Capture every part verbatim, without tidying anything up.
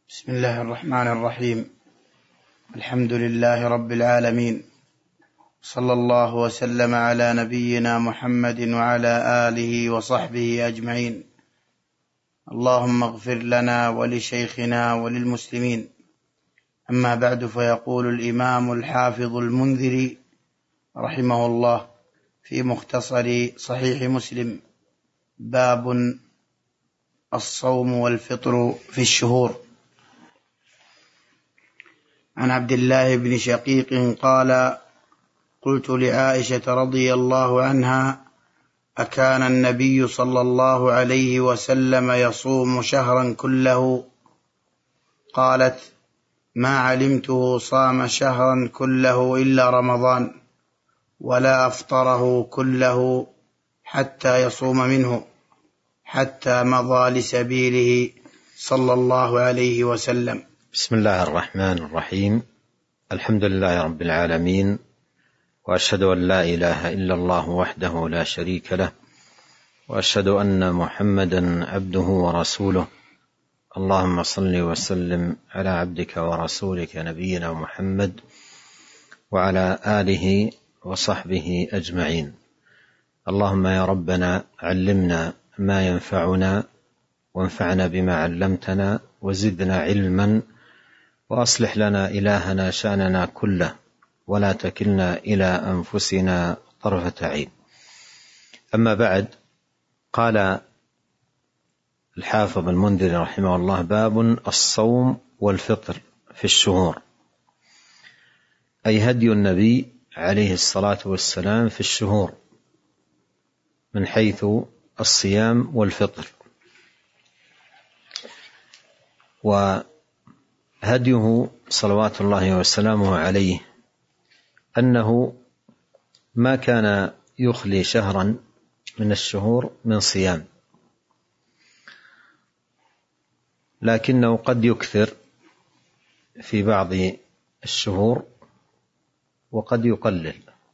بسم الله الرحمن الرحيم. الحمد لله رب العالمين، صلى الله وسلم على نبينا محمد وعلى آله وصحبه أجمعين. اللهم اغفر لنا ولشيخنا وللمسلمين. أما بعد، فيقول الإمام الحافظ المنذري رحمه الله في مختصر صحيح مسلم: باب الصوم والفطر في الشهور. عن عبد الله بن شقيق قال: قلت لعائشة رضي الله عنها: أكان النبي صلى الله عليه وسلم يصوم شهرا كله؟ قالت: ما علمته صام شهرا كله إلا رمضان، ولا أفطره كله حتى يصوم منه، حتى مضى لسبيله صلى الله عليه وسلم. بسم الله الرحمن الرحيم. الحمد لله رب العالمين، وأشهد أن لا إله إلا الله وحده لا شريك له، وأشهد أن محمدا عبده ورسوله. اللهم صل وسلم على عبدك ورسولك نبينا محمد وعلى آله وصحبه أجمعين. اللهم يا ربنا علمنا ما ينفعنا، وانفعنا بما علمتنا، وزدنا علما، وأصلح لنا إلهنا شأننا كله، ولا تكلنا إلى أنفسنا طرفة عين. أما بعد، قال الحافظ المنذري رحمه الله: باب الصوم والفطر في الشهور، أي هدي النبي عليه الصلاة والسلام في الشهور من حيث الصيام والفطر. وهديه صلوات الله وسلامه عليه أنه ما كان يخلي شهرا من الشهور من صيام، لكنه قد يكثر في بعض الشهور وقد يقلل،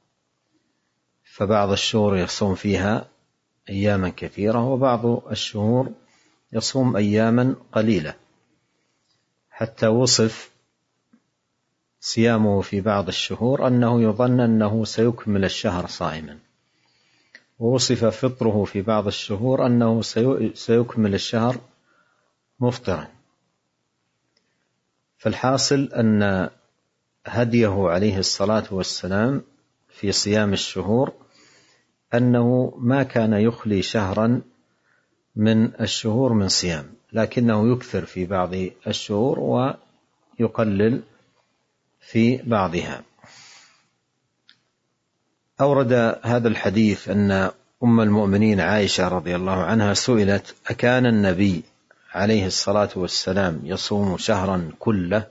فبعض الشهور يصوم فيها أياما كثيرة، وبعض الشهور يصوم أياما قليلة، حتى وصف صيامه في بعض الشهور أنه يظن أنه سيكمل الشهر صائما، ووصف فطره في بعض الشهور أنه سيكمل الشهر مفطرا. فالحاصل أن هديه عليه الصلاة والسلام في صيام الشهور أنه ما كان يخلي شهرا من الشهور من صيام، لكنه يكثر في بعض الشهور ويقلل في بعضها. أورد هذا الحديث أن أم المؤمنين عائشة رضي الله عنها سئلت: أكان النبي عليه الصلاة والسلام يصوم شهرا كله؟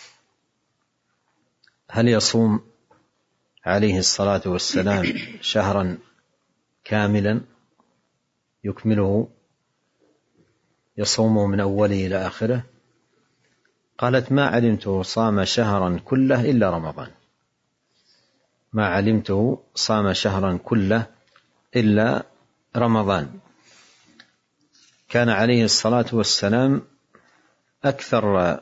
هل يصوم عليه الصلاة والسلام شهرا كاملا يكمله، يصومه من أوله إلى آخره؟ قالت: ما علمته صام شهرا كله إلا رمضان. ما علمته صام شهرا كله إلا رمضان. كان عليه الصلاة والسلام أكثر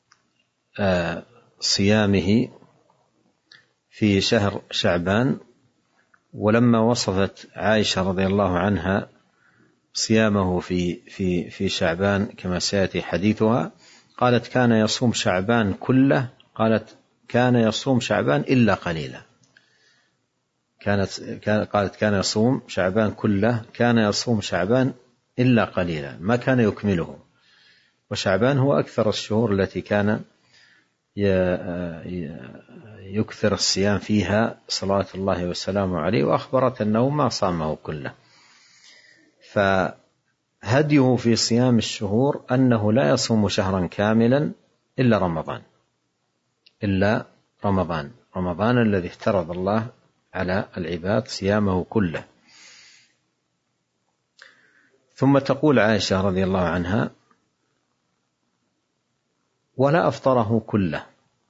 صيامه في شهر شعبان، ولما وصفت عائشة رضي الله عنها صيامه في في في شعبان كما سيأتي حديثها، قالت: كان يصوم شعبان كله، قالت: كان يصوم شعبان إلا قليلا. كانت قالت: كان يصوم شعبان كله، كان يصوم شعبان إلا قليلا، ما كان يكمله. وشعبان هو أكثر الشهور التي كان يكثر الصيام فيها صلوات الله وسلامه عليه، وأخبرت أنه ما صامه كله. فهديه في صيام الشهور أنه لا يصوم شهرا كاملا إلا رمضان، إلا رمضان رمضان الذي افترض الله على العباد صيامه كله. ثم تقول عائشة رضي الله عنها: ولا أفطره كله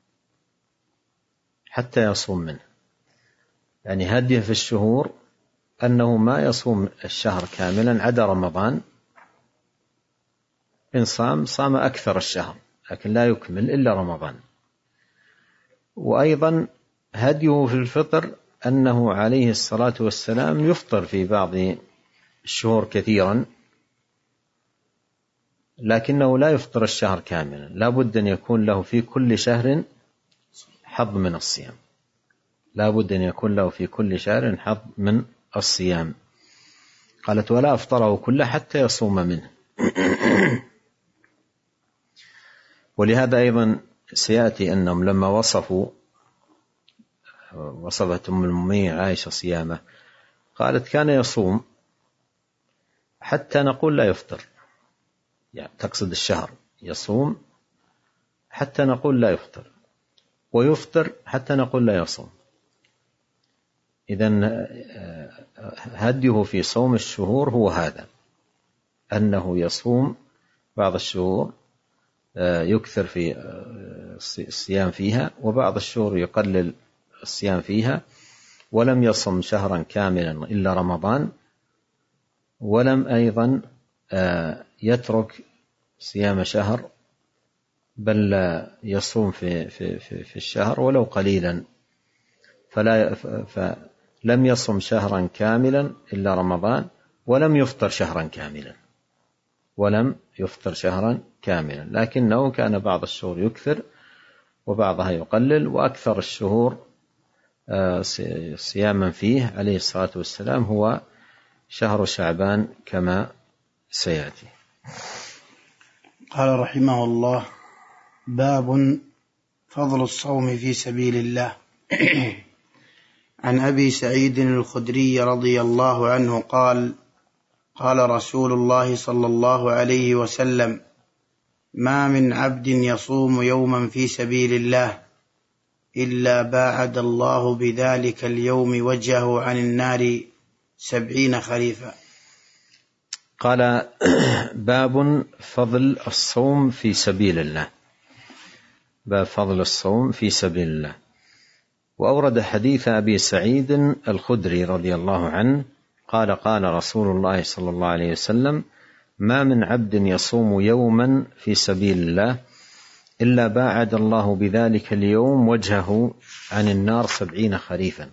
حتى يصوم منه. يعني هديه في الشهور أنه ما يصوم الشهر كاملا عدا رمضان، إن صام صام أكثر الشهر لكن لا يكمل إلا رمضان. وأيضا هديه في الفطر أنه عليه الصلاة والسلام يفطر في بعض الشهور كثيرا، لكنه لا يفطر الشهر كاملا، لا بد أن يكون له في كل شهر حظ من الصيام، لا بد أن يكون له في كل شهر حظ من الصيام. قالت ولا أفطره كله حتى يصوم منه. ولهذا أيضا سيأتي أنهم لما وصفوا وصفت أم المؤمنين عائشة صيامه قالت كان يصوم حتى نقول لا يفطر، يعني تقصد الشهر، يصوم حتى نقول لا يفطر، ويفطر حتى نقول لا يصوم. إذن هديه في صوم الشهور هو هذا، أنه يصوم بعض الشهور يكثر في الصيام فيها، وبعض الشهور يقلل الصيام فيها، ولم يصم شهرا كاملا إلا رمضان، ولم أيضا يترك صيام شهر، بل يصوم في, في, في, في الشهر ولو قليلا، فلا فلم يصم شهرا كاملا إلا رمضان، ولم يفطر شهرا كاملا ولم يفطر شهرا كاملا لكنه كان بعض الشهور يكثر وبعضها يقلل، وأكثر الشهور صياما فيه عليه الصلاة والسلام هو شهر شعبان كما سيأتي. قال رحمه الله: باب فضل الصوم في سبيل الله. عن أبي سعيد الخدري رضي الله عنه قال: قال رسول الله صلى الله عليه وسلم: ما من عبد يصوم يوما في سبيل الله إلا باعد الله بذلك اليوم وجهه عن النار سبعين خريفا. قال: باب فضل الصوم في سبيل الله. باب فضل الصوم في سبيل الله. وأورد حديث أبي سعيد الخدري رضي الله عنه قال: قال رسول الله صلى الله عليه وسلم: ما من عبد يصوم يوما في سبيل الله إلا باعد الله بذلك اليوم وجهه عن النار سبعين خريفا.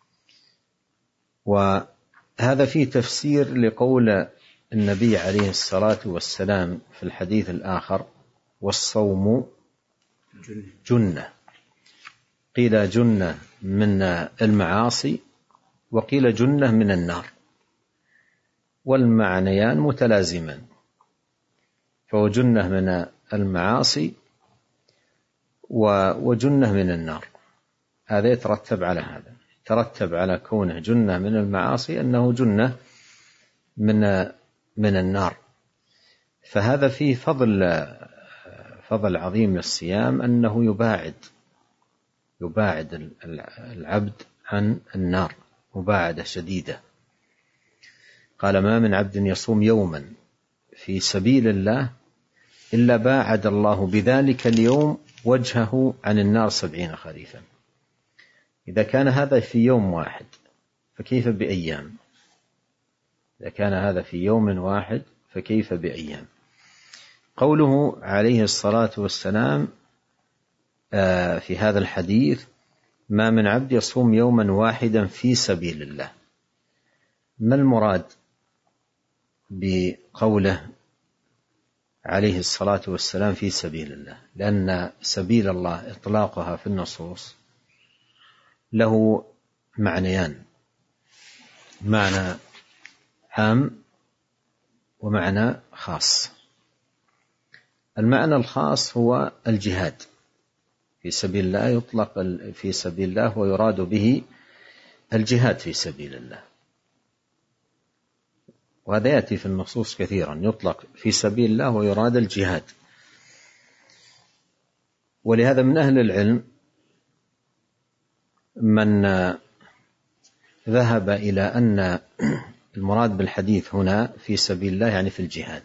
وهذا فيه تفسير لقول النبي عليه الصلاة والسلام في الحديث الآخر: والصوم جنة. قيل جنة من المعاصي، وقيل جنة من النار، والمعنيان متلازمان، فهو جنة من المعاصي وجنة من النار. هذا يترتب على هذا، يترتب على كونه جنة من المعاصي أنه جنة من من النار. فهذا فيه فضل فضل عظيم للصيام، أنه يباعد يباعد العبد عن النار مباعدة شديدة. قال: ما من عبد يصوم يوما في سبيل الله إلا باعد الله بذلك اليوم وجهه عن النار سبعين خريفا. إذا كان هذا في يوم واحد فكيف بأيام؟ إذا كان هذا في يوم واحد فكيف بأيام؟ قوله عليه الصلاة والسلام في هذا الحديث: ما من عبد يصوم يوما واحدا في سبيل الله، ما المراد بقوله عليه الصلاة والسلام في سبيل الله؟ لأن سبيل الله إطلاقها في النصوص له معنيان: معنى عام ومعنى خاص. المعنى الخاص هو الجهاد في سبيل الله، يطلق في سبيل الله ويراد به الجهاد في سبيل الله، وهذا يأتي في النصوص كثيرا، يطلق في سبيل الله ويراد الجهاد. ولهذا من أهل العلم من ذهب إلى أن المراد بالحديث هنا في سبيل الله يعني في الجهاد،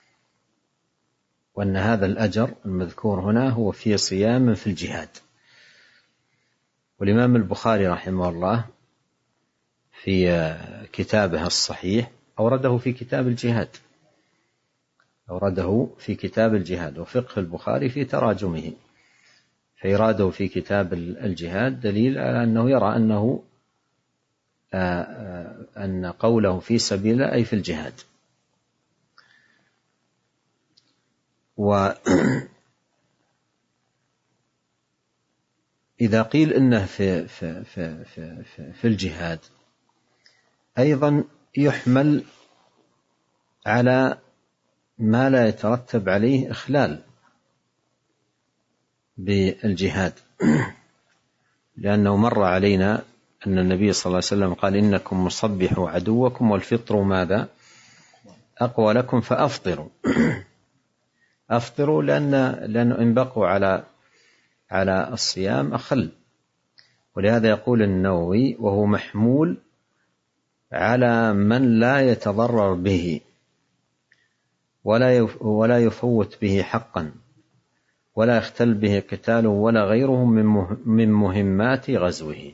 وأن هذا الأجر المذكور هنا هو في صيام في الجهاد. والإمام البخاري رحمه الله في كتابه الصحيح أورده في كتاب الجهاد، أورده في كتاب الجهاد، وفقه البخاري في تراجمه، فإراده في كتاب الجهاد دليل على أنه يرى أنه أن قوله في سبيل الله أي في الجهاد. وإذا قيل إنه في, في, في, في, في, في الجهاد أيضا يحمل على ما لا يترتب عليه إخلال بالجهاد، لأنه مر علينا أن النبي صلى الله عليه وسلم قال إنكم مصبحوا عدوكم والفطر ماذا أقوى لكم فأفطروا. أفطروا لأن لأنه إن بقوا على على الصيام أخل، ولهذا يقول النووي وهو محمول على من لا يتضرر به ولا ولا يفوت به حقا ولا يختل به قتال ولا غيره من مهمات غزوه.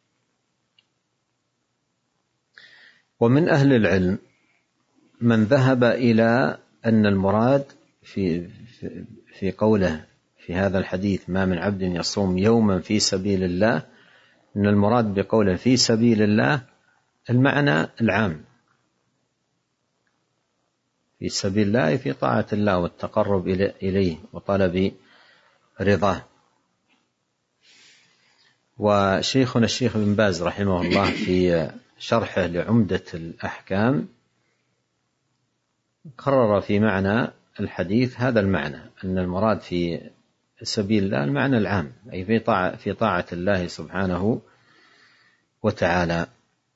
ومن أهل العلم من ذهب إلى أن المراد في في قوله في هذا الحديث ما من عبد يصوم يوما في سبيل الله، أن المراد بقوله في سبيل الله المعنى العام، في سبيل الله في طاعة الله والتقرب إليه وطلب رضاه. وشيخنا الشيخ بن باز رحمه الله في شرحه لعمدة الأحكام قرر في معنى الحديث هذا المعنى، أن المراد في سبيل الله المعنى العام، أي في طاعة, في طاعة الله سبحانه وتعالى.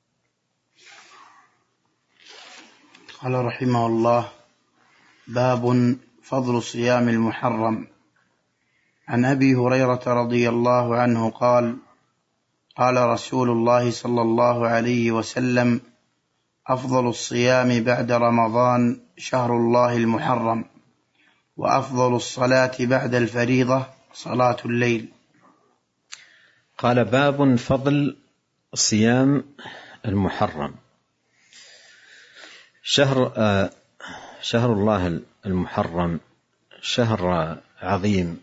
قال رحمه الله: باب فضل صيام المحرم. عن أبي هريرة رضي الله عنه قال: قال رسول الله صلى الله عليه وسلم: أفضل الصيام بعد رمضان شهر الله المحرم، وأفضل الصلاة بعد الفريضة صلاة الليل. قال: باب فضل صيام المحرم. شهر آه شهر الله المحرم شهر عظيم،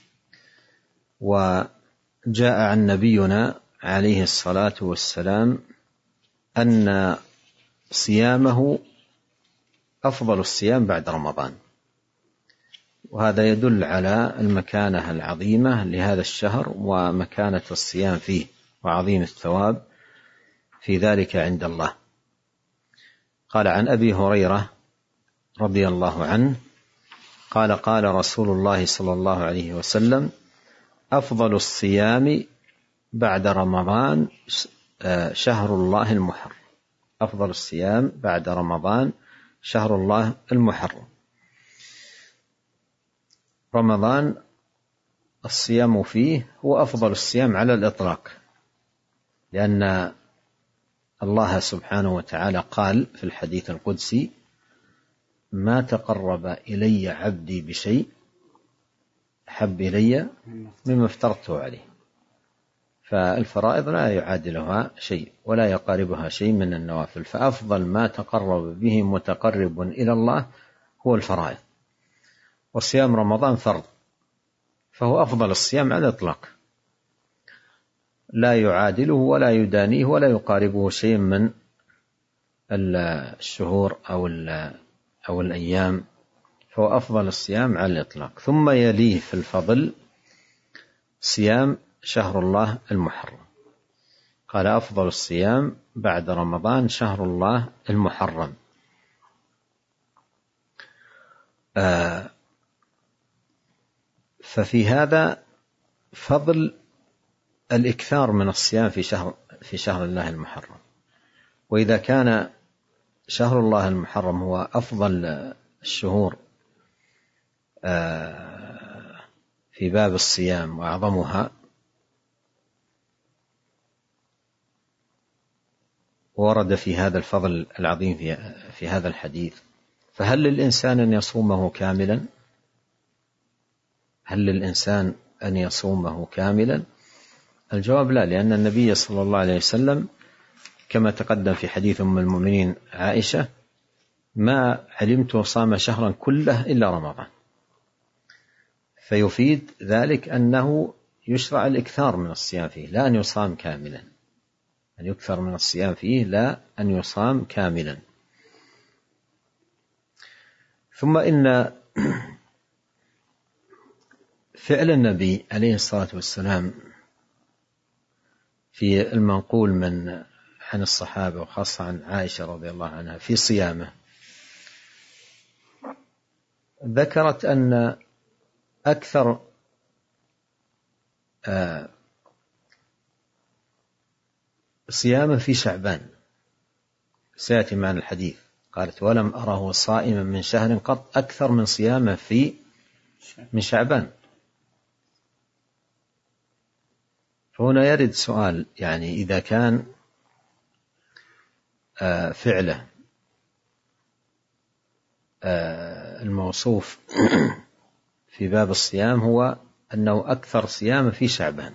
وجاء عن نبينا عليه الصلاة والسلام أن صيامه أفضل الصيام بعد رمضان، وهذا يدل على المكانة العظيمة لهذا الشهر ومكانة الصيام فيه وعظيم الثواب في ذلك عند الله. قال: عن أبي هريرة رضي الله عنه قال: قال رسول الله صلى الله عليه وسلم: أفضل الصيام بعد رمضان شهر الله المحرم. أفضل الصيام بعد رمضان شهر الله المحرم. رمضان الصيام فيه هو أفضل الصيام على الإطلاق، لأن الله سبحانه وتعالى قال في الحديث القدسي: ما تقرب إلي عبدي بشيء أحب إلي مما افترضته عليه. فالفرائض لا يعادلها شيء ولا يقاربها شيء من النوافل، فأفضل ما تقرب به متقرب إلى الله هو الفرائض، وصيام رمضان فرض، فهو أفضل الصيام على الإطلاق، لا يعادله ولا يدانيه ولا يقاربه شيء من الشهور أو أو الأيام، فهو أفضل الصيام على الإطلاق. ثم يليه في الفضل صيام شهر الله المحرم. قال: أفضل الصيام بعد رمضان شهر الله المحرم. آه ففي هذا فضل الإكثار من الصيام في شهر في شهر الله المحرم. وإذا كان شهر الله المحرم هو أفضل الشهور في باب الصيام وأعظمها، ورد في هذا الفضل العظيم في, في هذا الحديث، فهل للإنسان أن يصومه كاملا؟ هل للإنسان أن يصومه كاملا؟ الجواب لا، لأن النبي صلى الله عليه وسلم كما تقدم في حديث أم المؤمنين عائشة ما علمت صام شهرا كله إلا رمضان. فيفيد ذلك أنه يشرع الإكثار من الصيام فيه، لا أن يصام كاملا، أن يكثر من الصيام فيه لا أن يصام كاملا. ثم إن فعل النبي عليه الصلاة والسلام في المنقول من عن الصحابة وخاصة عن عائشة رضي الله عنها في صيامه، ذكرت أن أكثر صيامه في شعبان، سيأتي معنا الحديث، قالت ولم أره صائما من شهر قط أكثر من صيامه في من شعبان. فهنا يرد سؤال، يعني إذا كان فعله الموصوف في باب الصيام هو أنه أكثر صيام في شعبان،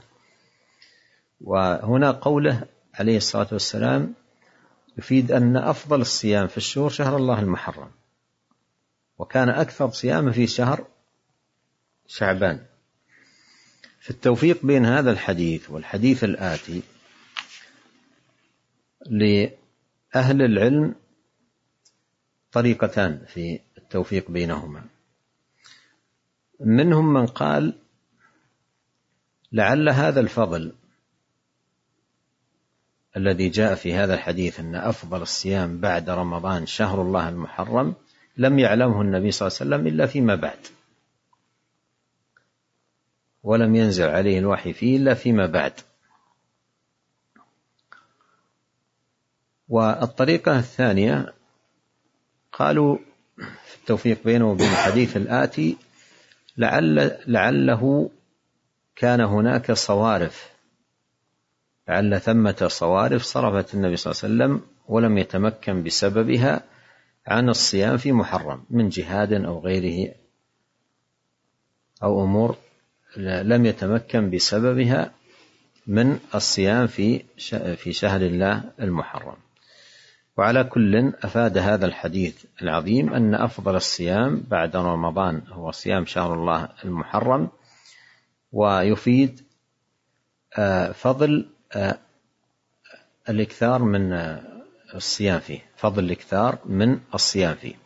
وهنا قوله عليه الصلاة والسلام يفيد أن أفضل الصيام في الشهور شهر الله المحرم، وكان أكثر صيام في شهر شعبان. في التوفيق بين هذا الحديث والحديث الآتي لأهل العلم طريقتان في التوفيق بينهما. منهم من قال لعل هذا الفضل الذي جاء في هذا الحديث أن أفضل الصيام بعد رمضان شهر الله المحرم لم يعلمه النبي صلى الله عليه وسلم إلا فيما بعد، ولم ينزل عليه الوحي فيه إلا فيما بعد. والطريقة الثانية قالوا في التوفيق بينه وبين الحديث الآتي لعل لعله كان هناك صوارف، لعل ثمة صوارف صرفت النبي صلى الله عليه وسلم ولم يتمكن بسببها عن الصيام في محرم من جهاد أو غيره، أو أمور لم يتمكن بسببها من الصيام في في شهر الله المحرم. وعلى كل أفاد هذا الحديث العظيم أن أفضل الصيام بعد رمضان هو صيام شهر الله المحرم، ويفيد فضل الإكثار من الصيام فيه، فضل الإكثار من الصيام فيه.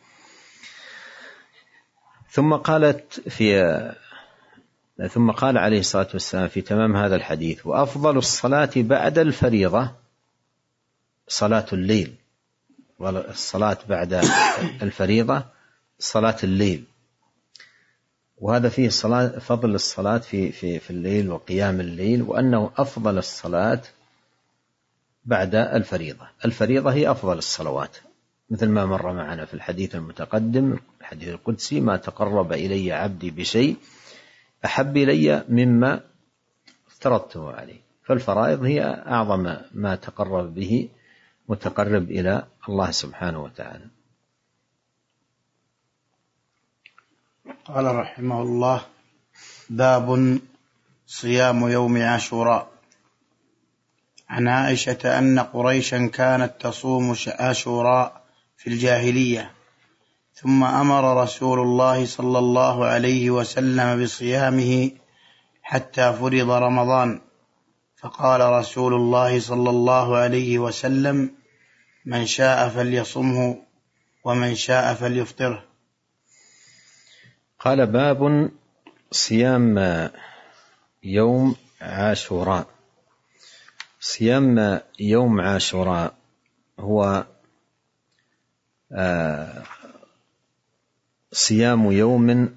ثم قالت في ثم قال عليه الصلاة والسلام في تمام هذا الحديث وأفضل الصلاة بعد الفريضة صلاة الليل، والصلاة بعد الفريضة صلاة الليل، وهذا فيه صلاة فضل الصلاة في في في الليل وقيام الليل، وأنه أفضل الصلاة بعد الفريضة. الفريضة هي أفضل الصلوات، مثل ما مر معنا في الحديث المتقدم الحديث القدسي ما تقرب إلي عبدي بشيء أحب إلي مما افترضته عليه. فالفرائض هي أعظم ما تقرب به متقرب إلى الله سبحانه وتعالى. قال رحمه الله: باب صيام يوم عاشوراء. عن عائشة أن قريشا كانت تصوم عاشوراء في الجاهلية، ثم أمر رسول الله صلى الله عليه وسلم بصيامه حتى فرض رمضان، فقال رسول الله صلى الله عليه وسلم: من شاء فليصمه ومن شاء فليفطره. قال: باب صيام يوم عاشوراء. صيام يوم عاشوراء هو صيام يوم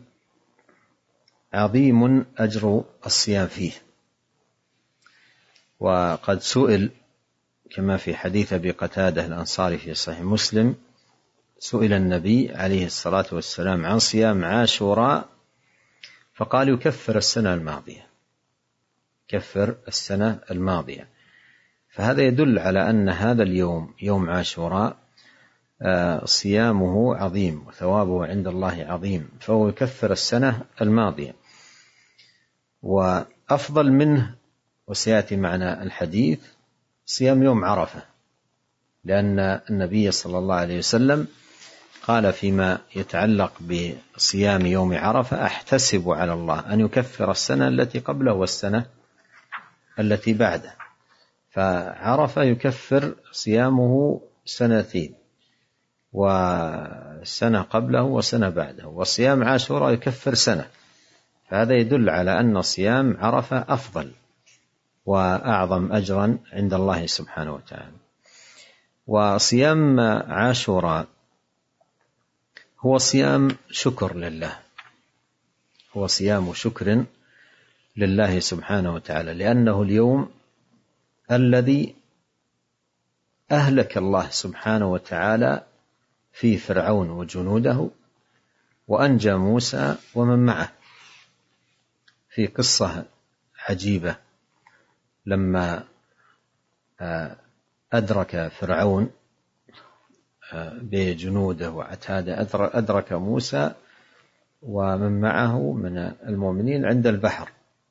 عظيم أجر الصيام فيه، وقد سئل كما في حديث أبي قتادة الأنصاري في صحيح مسلم، سئل النبي عليه الصلاة والسلام عن صيام عاشوراء فقال: يكفر السنة الماضية، كفر السنة الماضية. فهذا يدل على أن هذا اليوم يوم عاشوراء صيامه عظيم وثوابه عند الله عظيم، فهو يكفر السنة الماضية. وأفضل منه وسيأتي معنا الحديث صيام يوم عرفة، لأن النبي صلى الله عليه وسلم قال فيما يتعلق بصيام يوم عرفة: أحتسب على الله أن يكفر السنة التي قبله والسنة التي بعده. فعرفة يكفر صيامه سنتين، وسنة قبله وسنة بعده، وصيام عاشوراء يكفر سنة. فهذا يدل على أن صيام عرفة أفضل وأعظم أجرا عند الله سبحانه وتعالى. وصيام عاشوراء هو صيام شكر لله، هو صيام شكر لله سبحانه وتعالى، لأنه اليوم الذي أهلك الله سبحانه وتعالى في فرعون وجنوده، وأنجى موسى ومن معه. في قصة عجيبة لما أدرك فرعون بجنوده وعتاده، أدرك موسى ومن معه من المؤمنين عند البحر،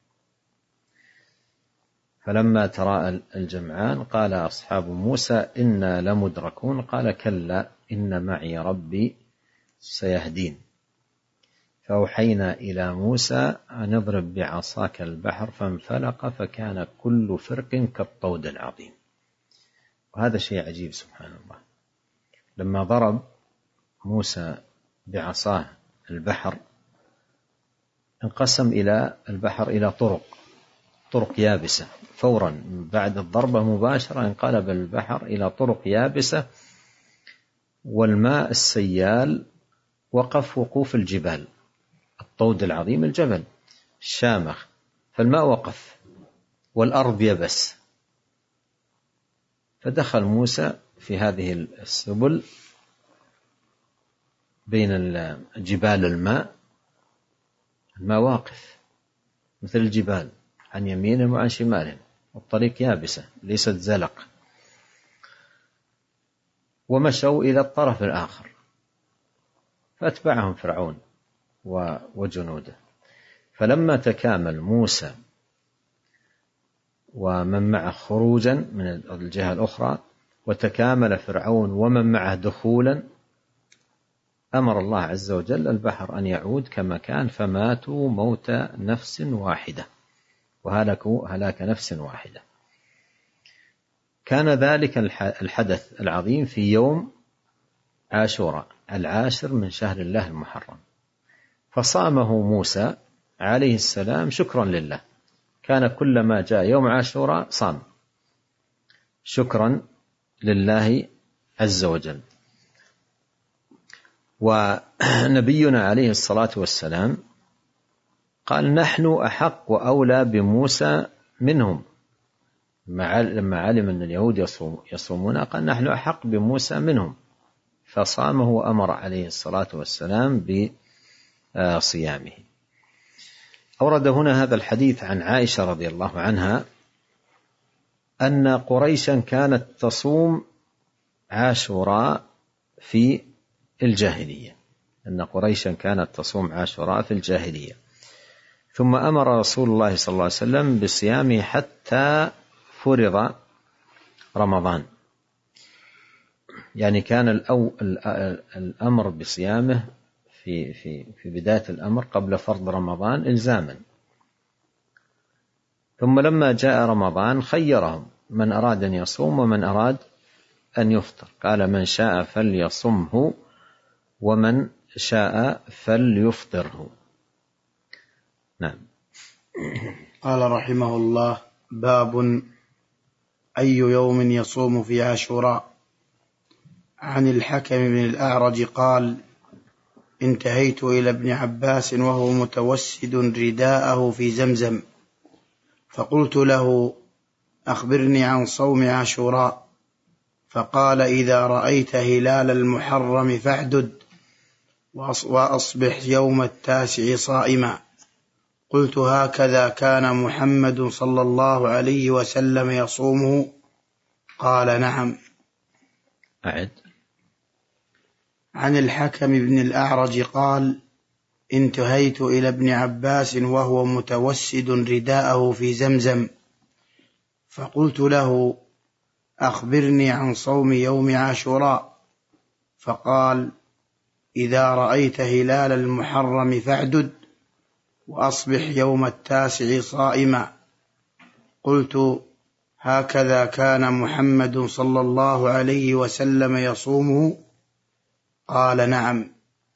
فلما تراءى الجمعان قال أصحاب موسى: إنا لمدركون. قال: كلا إن معي ربي سيهدين. فأوحينا إلى موسى أن اضرب بعصاك البحر فانفلق فكان كل فرق كالطود العظيم. وهذا شيء عجيب سبحان الله. لما ضرب موسى بعصاه البحر انقسم إلى البحر إلى طرق طرق يابسة، فورا بعد الضربة مباشرة انقلب البحر إلى طرق يابسة، والماء السيال وقف وقوف الجبال، الطود العظيم الجبل الشامخ، فالماء وقف والأرض يبس. فدخل موسى في هذه السبل بين جبال الماء، الماء واقف مثل الجبال عن يمينهم وعن شمالهم، والطريق يابسة ليست زلق، ومشوا إلى الطرف الآخر، فأتبعهم فرعون وجنوده. فلما تكامل موسى ومن معه خروجا من الجهة الأخرى، وتكامل فرعون ومن معه دخولا، أمر الله عز وجل البحر أن يعود كما كان، فماتوا موت نفس واحدة وهلكوا هلاك نفس واحدة. كان ذلك الحدث العظيم في يوم عاشوراء العاشر من شهر الله المحرم، فصامه موسى عليه السلام شكرا لله. كان كلما جاء يوم عاشوراء صام شكرا لله عز وجل. ونبينا عليه الصلاة والسلام قال: نحن أحق وأولى بموسى منهم. لما علم أن اليهود يصومون قال: نحن أحق بموسى منهم، فصامه وأمر عليه الصلاة والسلام بصيامه. أورد هنا هذا الحديث عن عائشة رضي الله عنها أن قريشا كانت تصوم عاشوراء في الجاهلية، أن قريشا كانت تصوم عاشوراء في الجاهلية، ثم أمر رسول الله صلى الله عليه وسلم بصيامه حتى فرض رمضان. يعني كان الأمر بصيامه في في في بداية الأمر قبل فرض رمضان إلزاما، ثم لما جاء رمضان خيرهم من أراد أن يصوم ومن أراد أن يفطر، قال: من شاء فليصمه ومن شاء فليفطره. نعم. قال رحمه الله: باب أي يوم يصوم في عاشوراء. عن الحكم بن الأعرج قال: انتهيت إلى ابن عباس وهو متوسد رداءه في زمزم، فقلت له: أخبرني عن صوم عاشوراء. فقال: إذا رأيت هلال المحرم فاعدد، وأصبح يوم التاسع صائما. قلت: هكذا كان محمد صلى الله عليه وسلم يصومه؟ قال: نعم. أعد. عن الحكم بن الأعرج قال: انتهيت إلى ابن عباس وهو متوسد رداءه في زمزم، فقلت له: أخبرني عن صوم يوم عاشوراء. فقال: إذا رأيت هلال المحرم فاعدد وأصبح يوم التاسع صائما. قلت: هكذا كان محمد صلى الله عليه وسلم يصومه؟ قال: نعم.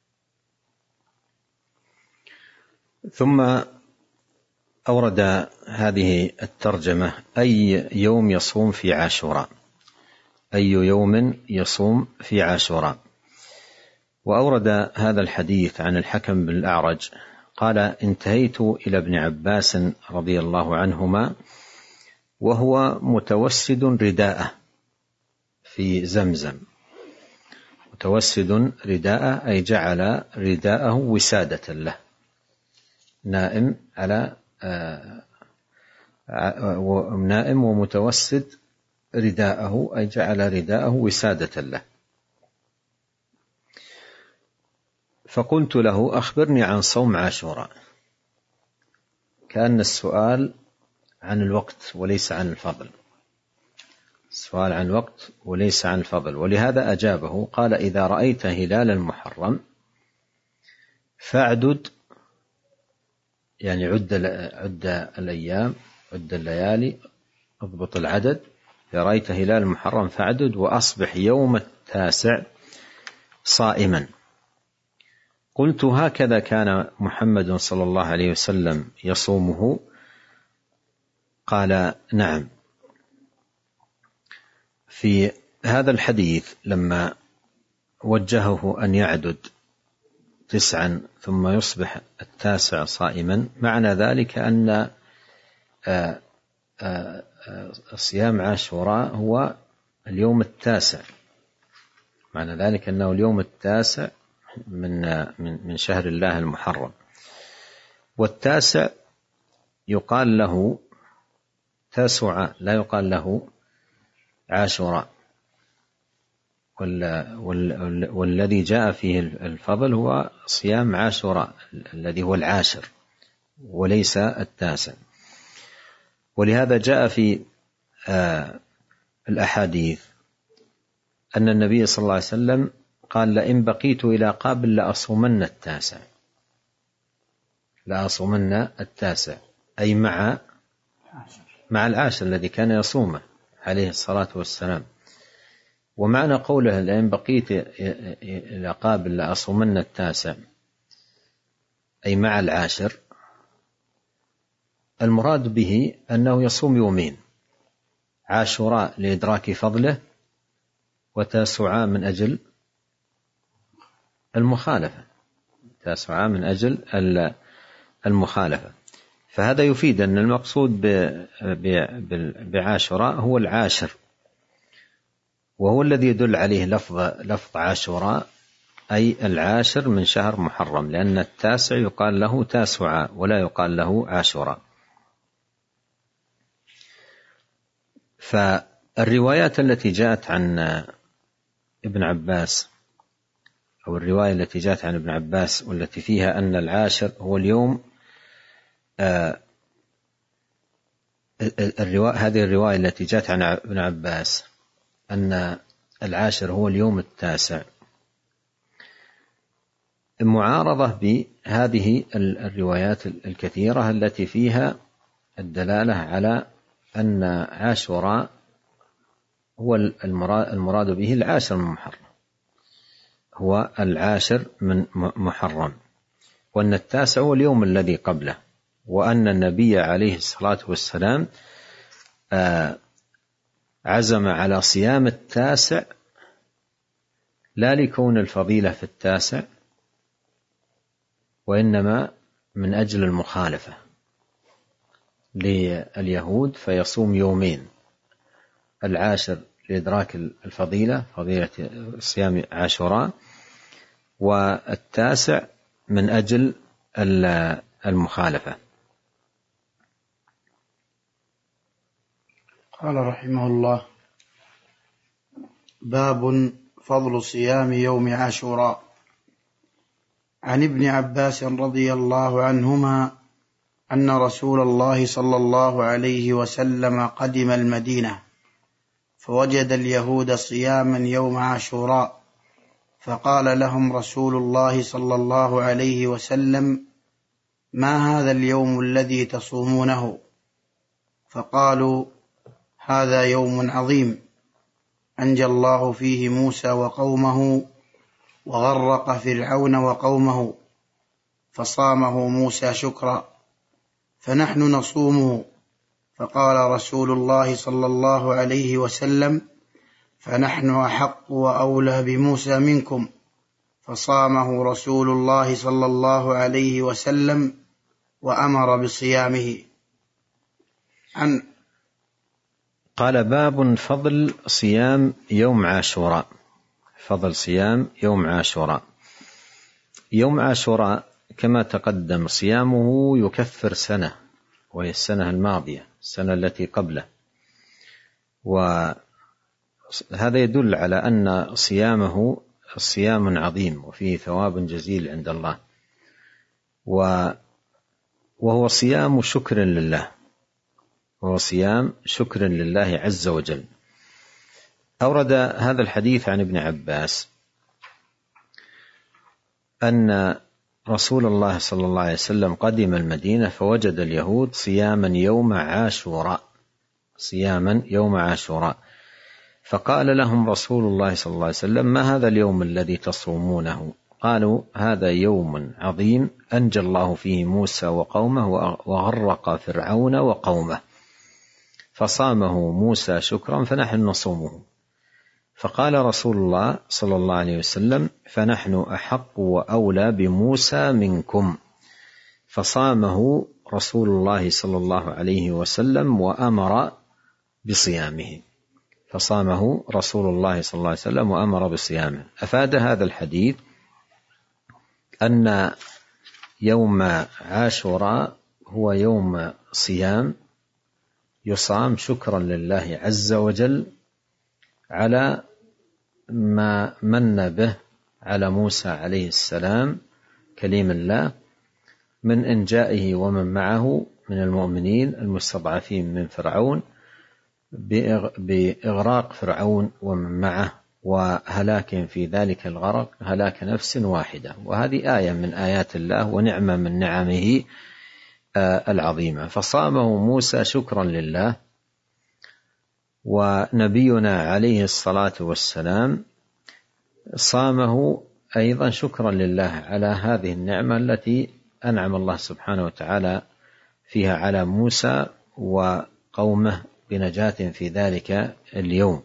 ثم أورد هذه الترجمة: أي يوم يصوم في عاشوراء، أي يوم يصوم في عاشوراء. وأورد هذا الحديث عن الحكم بن الأعرج قال: انتهيت إلى ابن عباس رضي الله عنهما وهو متوسد رداءه في زمزم. متوسد رداءه أي جعل رداءه وسادة له، نائم على نائم ومتوسد رداءه أي جعل رداءه وسادة له. فقلت له: أخبرني عن صوم عاشوراء. كأن السؤال عن الوقت وليس عن الفضل، السؤال عن الوقت وليس عن الفضل. ولهذا أجابه قال: إذا رأيت هلال المحرم فاعدد، يعني عد عد الأيام، عد الليالي، اضبط العدد. إذا رأيت هلال المحرم فاعدد وأصبح يوم التاسع صائما. قلت: هكذا كان محمد صلى الله عليه وسلم يصومه؟ قال: نعم. في هذا الحديث لما وجهه أن يعدد تسعا ثم يصبح التاسع صائما، معنى ذلك أن صيام عاشوراء هو اليوم التاسع، معنى ذلك أنه اليوم التاسع من من شهر الله المحرم. والتاسع يقال له تاسعاء، لا يقال له عاشوراء. والذي جاء فيه الفضل هو صيام عاشوراء الذي هو العاشر وليس التاسع. ولهذا جاء في الأحاديث أن النبي صلى الله عليه وسلم قال: لئن بقيت إلى قابل لأصومن التاسع، لأصومن التاسع أي مع مع العاشر الذي كان يصومه عليه الصلاة والسلام. ومعنى قوله لئن بقيت إلى قابل لأصومن التاسع أي مع العاشر، المراد به أنه يصوم يومين: عاشوراء لإدراك فضله، وتاسعاء من أجل المخالفة، تاسعاء من أجل المخالفة. فهذا يفيد أن المقصود بعاشوراء هو العاشر، وهو الذي يدل عليه لفظ لفظ عاشوراء أي العاشر من شهر محرم، لأن التاسع يقال له تاسعاء ولا يقال له عاشوراء. فالروايات التي جاءت عن ابن عباس، أو الرواية التي جاءت عن ابن عباس والتي فيها أن العاشر هو اليوم، آه هذه الرواية التي جاءت عن ابن عباس أن العاشر هو اليوم التاسع، معارضة بهذه الروايات الكثيرة التي فيها الدلالة على أن عاشوراء هو المراد به العاشر من محرم، هو العاشر من محرم، وأن التاسع هو اليوم الذي قبله، وأن النبي عليه الصلاة والسلام عزم على صيام التاسع لا لكون الفضيلة في التاسع، وإنما من أجل المخالفة لليهود، فيصوم يومين: العاشر لإدراك الفضيلة، فضيلة صيام عاشوراء، والتاسع من أجل المخالفة. قال رحمه الله: باب فضل صيام يوم عاشوراء. عن ابن عباس رضي الله عنهما أن رسول الله صلى الله عليه وسلم قدم المدينة فوجد اليهود صياما يوم عاشوراء، فقال لهم رسول الله صلى الله عليه وسلم: ما هذا اليوم الذي تصومونه؟ فقالوا: هذا يوم عظيم أنجى الله فيه موسى وقومه وغرق فرعون وقومه، فصامه موسى شكرا، فنحن نصومه. فقال رسول الله صلى الله عليه وسلم: فنحن أحق وأولى بموسى منكم، فصامه رسول الله صلى الله عليه وسلم وأمر بصيامه. عن قال: باب فضل صيام يوم عاشوراء. فضل صيام يوم عاشوراء. يوم عاشوراء كما تقدم صيامه يكفر سنة، وهي السنة الماضية، السنة التي قبله، وهذا يدل على أن صيامه صيام عظيم وفيه ثواب جزيل عند الله، وهو صيام شكر لله، وهو صيام شكر لله عز وجل. أورد هذا الحديث عن ابن عباس أن رسول الله صلى الله عليه وسلم قدم المدينة فوجد اليهود صياما يوم عاشوراء صياما يوم عاشوراء فقال لهم رسول الله صلى الله عليه وسلم: ما هذا اليوم الذي تصومونه؟ قالوا: هذا يوم عظيم أنجى الله فيه موسى وقومه وغرق فرعون وقومه، فصامه موسى شكرا، فنحن نصومه. فقال رسول الله صلى الله عليه وسلم: فنحن أحق وأولى بموسى منكم، فصامه رسول الله صلى الله عليه وسلم وأمر بصيامه. فصامه رسول الله صلى الله عليه وسلم وأمر بصيامه. أفاد هذا الحديث أن يوم عاشوراء هو يوم صيام يصام شكرا لله عز وجل على ما من به على موسى عليه السلام كليم الله من إنجائه ومن معه من المؤمنين المستضعفين من فرعون، بإغراق فرعون ومن معه وهلاك في ذلك الغرق هلاك نفس واحدة. وهذه آية من آيات الله ونعمة من نعمه العظيمة. فصامه موسى شكرا لله، ونبينا عليه الصلاة والسلام صامه أيضا شكرا لله على هذه النعمة التي أنعم الله سبحانه وتعالى فيها على موسى وقومه بنجاة في ذلك اليوم.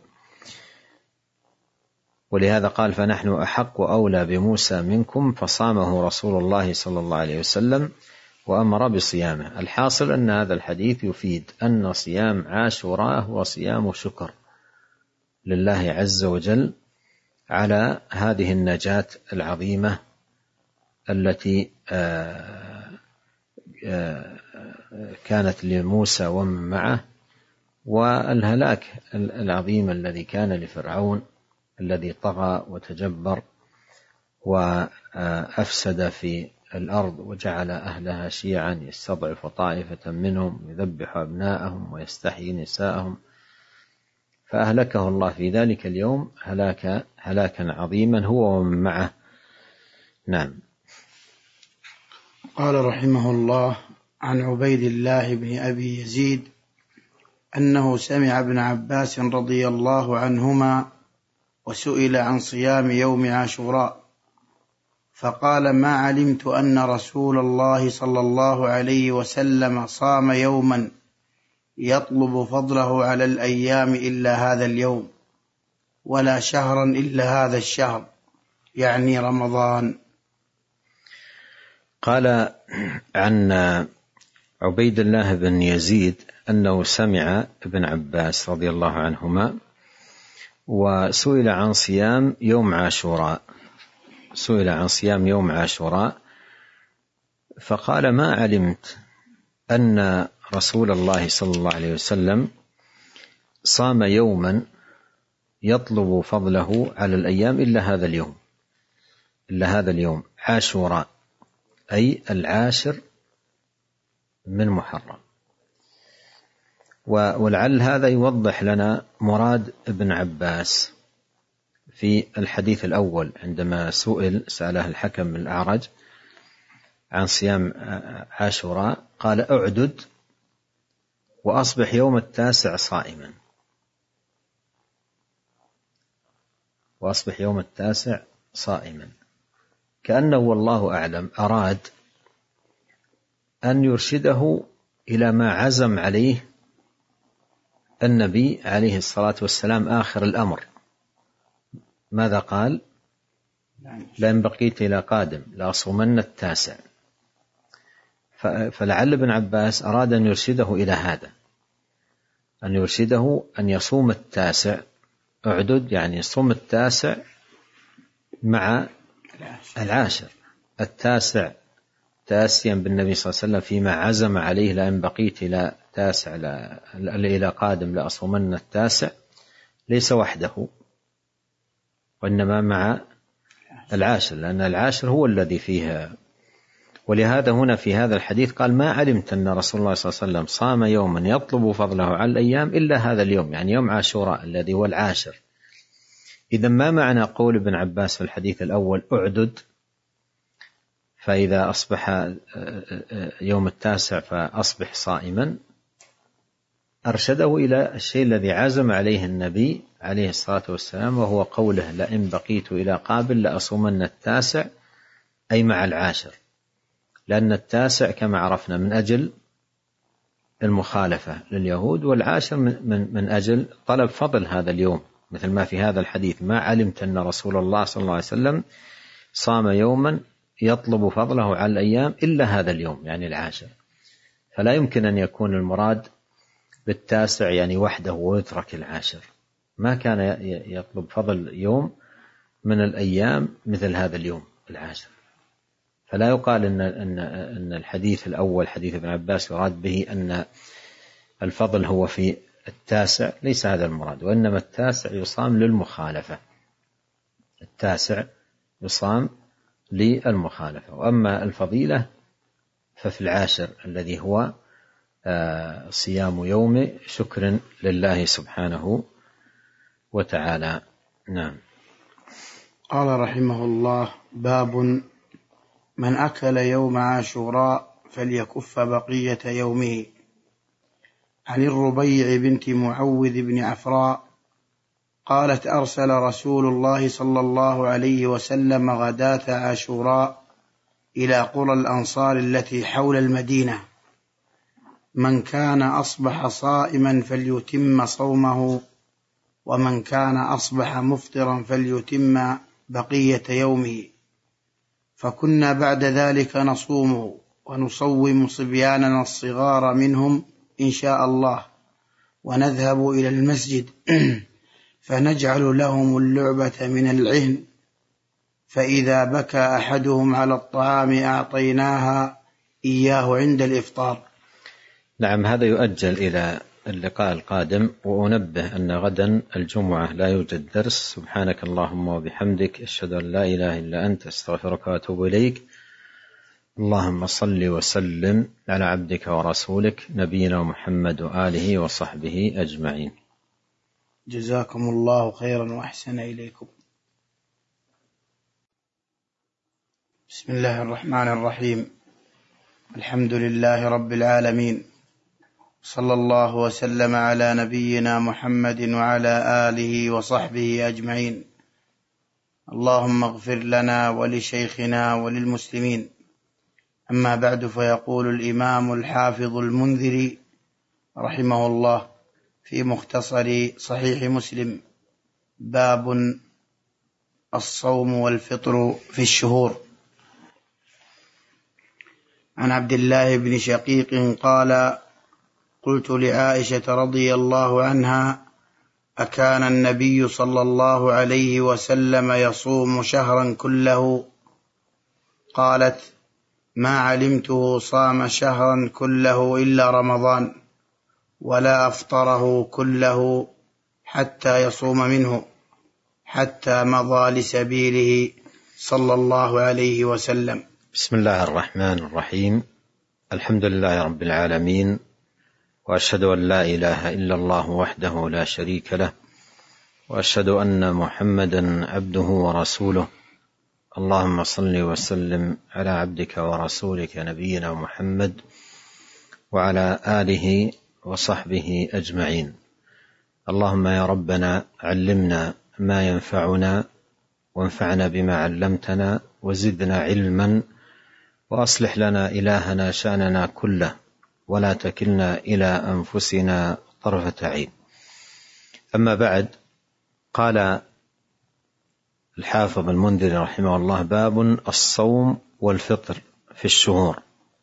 ولهذا قال: فنحن أحق وأولى بموسى منكم، فصامه رسول الله صلى الله عليه وسلم وأمر بصيامه. الحاصل أن هذا الحديث يفيد أن صيام عاشوراء هو صيام شكر لله عز وجل على هذه النجاة العظيمة التي كانت لموسى ومن معه، والهلاك العظيم الذي كان لفرعون الذي طغى وتجبر وأفسد في الأرض وجعل أهلها شيعا يستضعف طائفة منهم يذبح أبناءهم ويستحيي نساءهم، فأهلكه الله في ذلك اليوم هلاك هلاكا عظيما هو ومن معه. نعم. قال رحمه الله: عن عبيد الله بن أبي يزيد أنه سمع ابن عباس رضي الله عنهما وسئل عن صيام يوم عاشوراء فقال: ما علمت أن رسول الله صلى الله عليه وسلم صام يوما يطلب فضله على الأيام إلا هذا اليوم، ولا شهرا إلا هذا الشهر، يعني رمضان. قال عن عبيد الله بن يزيد أنه سمع ابن عباس رضي الله عنهما وسئل عن صيام يوم عاشوراء سئل عن صيام يوم عاشوراء فقال: ما علمت أن رسول الله صلى الله عليه وسلم صام يوما يطلب فضله على الأيام إلا هذا اليوم إلا هذا اليوم عاشوراء، أي العاشر من محرم. ولعل هذا يوضح لنا مراد ابن عباس في الحديث الأول عندما سئل سأله الحكم بن الأعرج عن صيام عاشوراء قال أعدد وأصبح يوم التاسع صائما، وأصبح يوم التاسع صائما، كأنه والله أعلم أراد أن يرشده إلى ما عزم عليه النبي عليه الصلاة والسلام آخر الأمر. ماذا قال؟ لئن بقيت إلى قادم لأصومن التاسع. فلعل ابن عباس أراد أن يرشده إلى هذا، أن يرشده أن يصوم التاسع، أعدد يعني يصوم التاسع مع العاشر، التاسع تاسيا بالنبي صلى الله عليه وسلم فيما عزم عليه لئن بقيت إلى تاسع إلى قادم لأصومن التاسع، ليس وحده وإنما مع العاشر، لأن العاشر هو الذي فيها. ولهذا هنا في هذا الحديث قال ما علمت أن رسول الله صلى الله عليه وسلم صام يوما يطلب فضله على الأيام إلا هذا اليوم، يعني يوم عاشوراء الذي هو العاشر. إذا ما معنى قول ابن عباس في الحديث الأول أعدد، فإذا أصبح يوم التاسع فأصبح صائما، أرشده إلى الشيء الذي عزم عليه النبي عليه الصلاة والسلام، وهو قوله لئن بقيت إلى قابل لأصومن التاسع، أي مع العاشر، لأن التاسع كما عرفنا من أجل المخالفة لليهود، والعاشر من, من أجل طلب فضل هذا اليوم، مثل ما في هذا الحديث ما علمت أن رسول الله صلى الله عليه وسلم صام يوما يطلب فضله على الأيام إلا هذا اليوم، يعني العاشر. فلا يمكن أن يكون المراد بالتاسع يعني وحده ويترك العاشر، ما كان يطلب فضل يوم من الأيام مثل هذا اليوم العاشر. فلا يقال إن, إن, إن الحديث الأول حديث ابن عباس يراد به أن الفضل هو في التاسع، ليس هذا المراد، وإنما التاسع يصام للمخالفة، التاسع يصام للمخالفة، وأما الفضيلة ففي العاشر الذي هو صيام يوم شكر لله سبحانه وتعالى. نعم. قال رحمه الله: باب من أكل يوم عاشوراء فليكف بقية يومه. عن الربيع بنت معوذ بن عفراء قالت: أرسل رسول الله صلى الله عليه وسلم غداة عاشوراء إلى قرى الأنصار التي حول المدينة: من كان أصبح صائما فليتم صومه، ومن كان أصبح مفطرا فليتم بقية يومه. فكنا بعد ذلك نصومه ونصوم صبياننا الصغار منهم إن شاء الله، ونذهب إلى المسجد فنجعل لهم اللعبة من العهن، فإذا بكى أحدهم على الطعام أعطيناها إياه عند الإفطار. نعم، هذا يؤجل إلى اللقاء القادم. وأنبه أن غدا الجمعة لا يوجد درس. سبحانك اللهم وبحمدك، أشهد أن لا إله إلا أنت، أستغفرك وأتوب إليك. اللهم صل وسلم على عبدك ورسولك نبينا محمد وآله وصحبه أجمعين. جزاكم الله خيرا وأحسن إليكم. بسم الله الرحمن الرحيم. الحمد لله رب العالمين، صلى الله وسلم على نبينا محمد وعلى آله وصحبه أجمعين. اللهم اغفر لنا ولشيخنا وللمسلمين. أما بعد، فيقول الإمام الحافظ المنذري رحمه الله في مختصر صحيح مسلم: باب الصوم والفطر في الشهور. عن عبد الله بن شقيق قال: قلت لعائشة رضي الله عنها: أكان النبي صلى الله عليه وسلم يصوم شهرا كله؟ قالت: ما علمته صام شهرا كله إلا رمضان، ولا أفطره كله حتى يصوم منه، حتى مضى لسبيله صلى الله عليه وسلم. بسم الله الرحمن الرحيم. الحمد لله رب العالمين، وأشهد أن لا إله إلا الله وحده لا شريك له، وأشهد أن محمدا عبده ورسوله. اللهم صل وسلم على عبدك ورسولك نبينا محمد وعلى آله وصحبه أجمعين. اللهم يا ربنا علمنا ما ينفعنا وانفعنا بما علمتنا وزدنا علما، وأصلح لنا إلهنا شأننا كله ولا تكلنا إلى أنفسنا طرفة عين. أما بعد، قال الحافظ المنذري رحمه الله: باب الصوم والفطر في الشهور،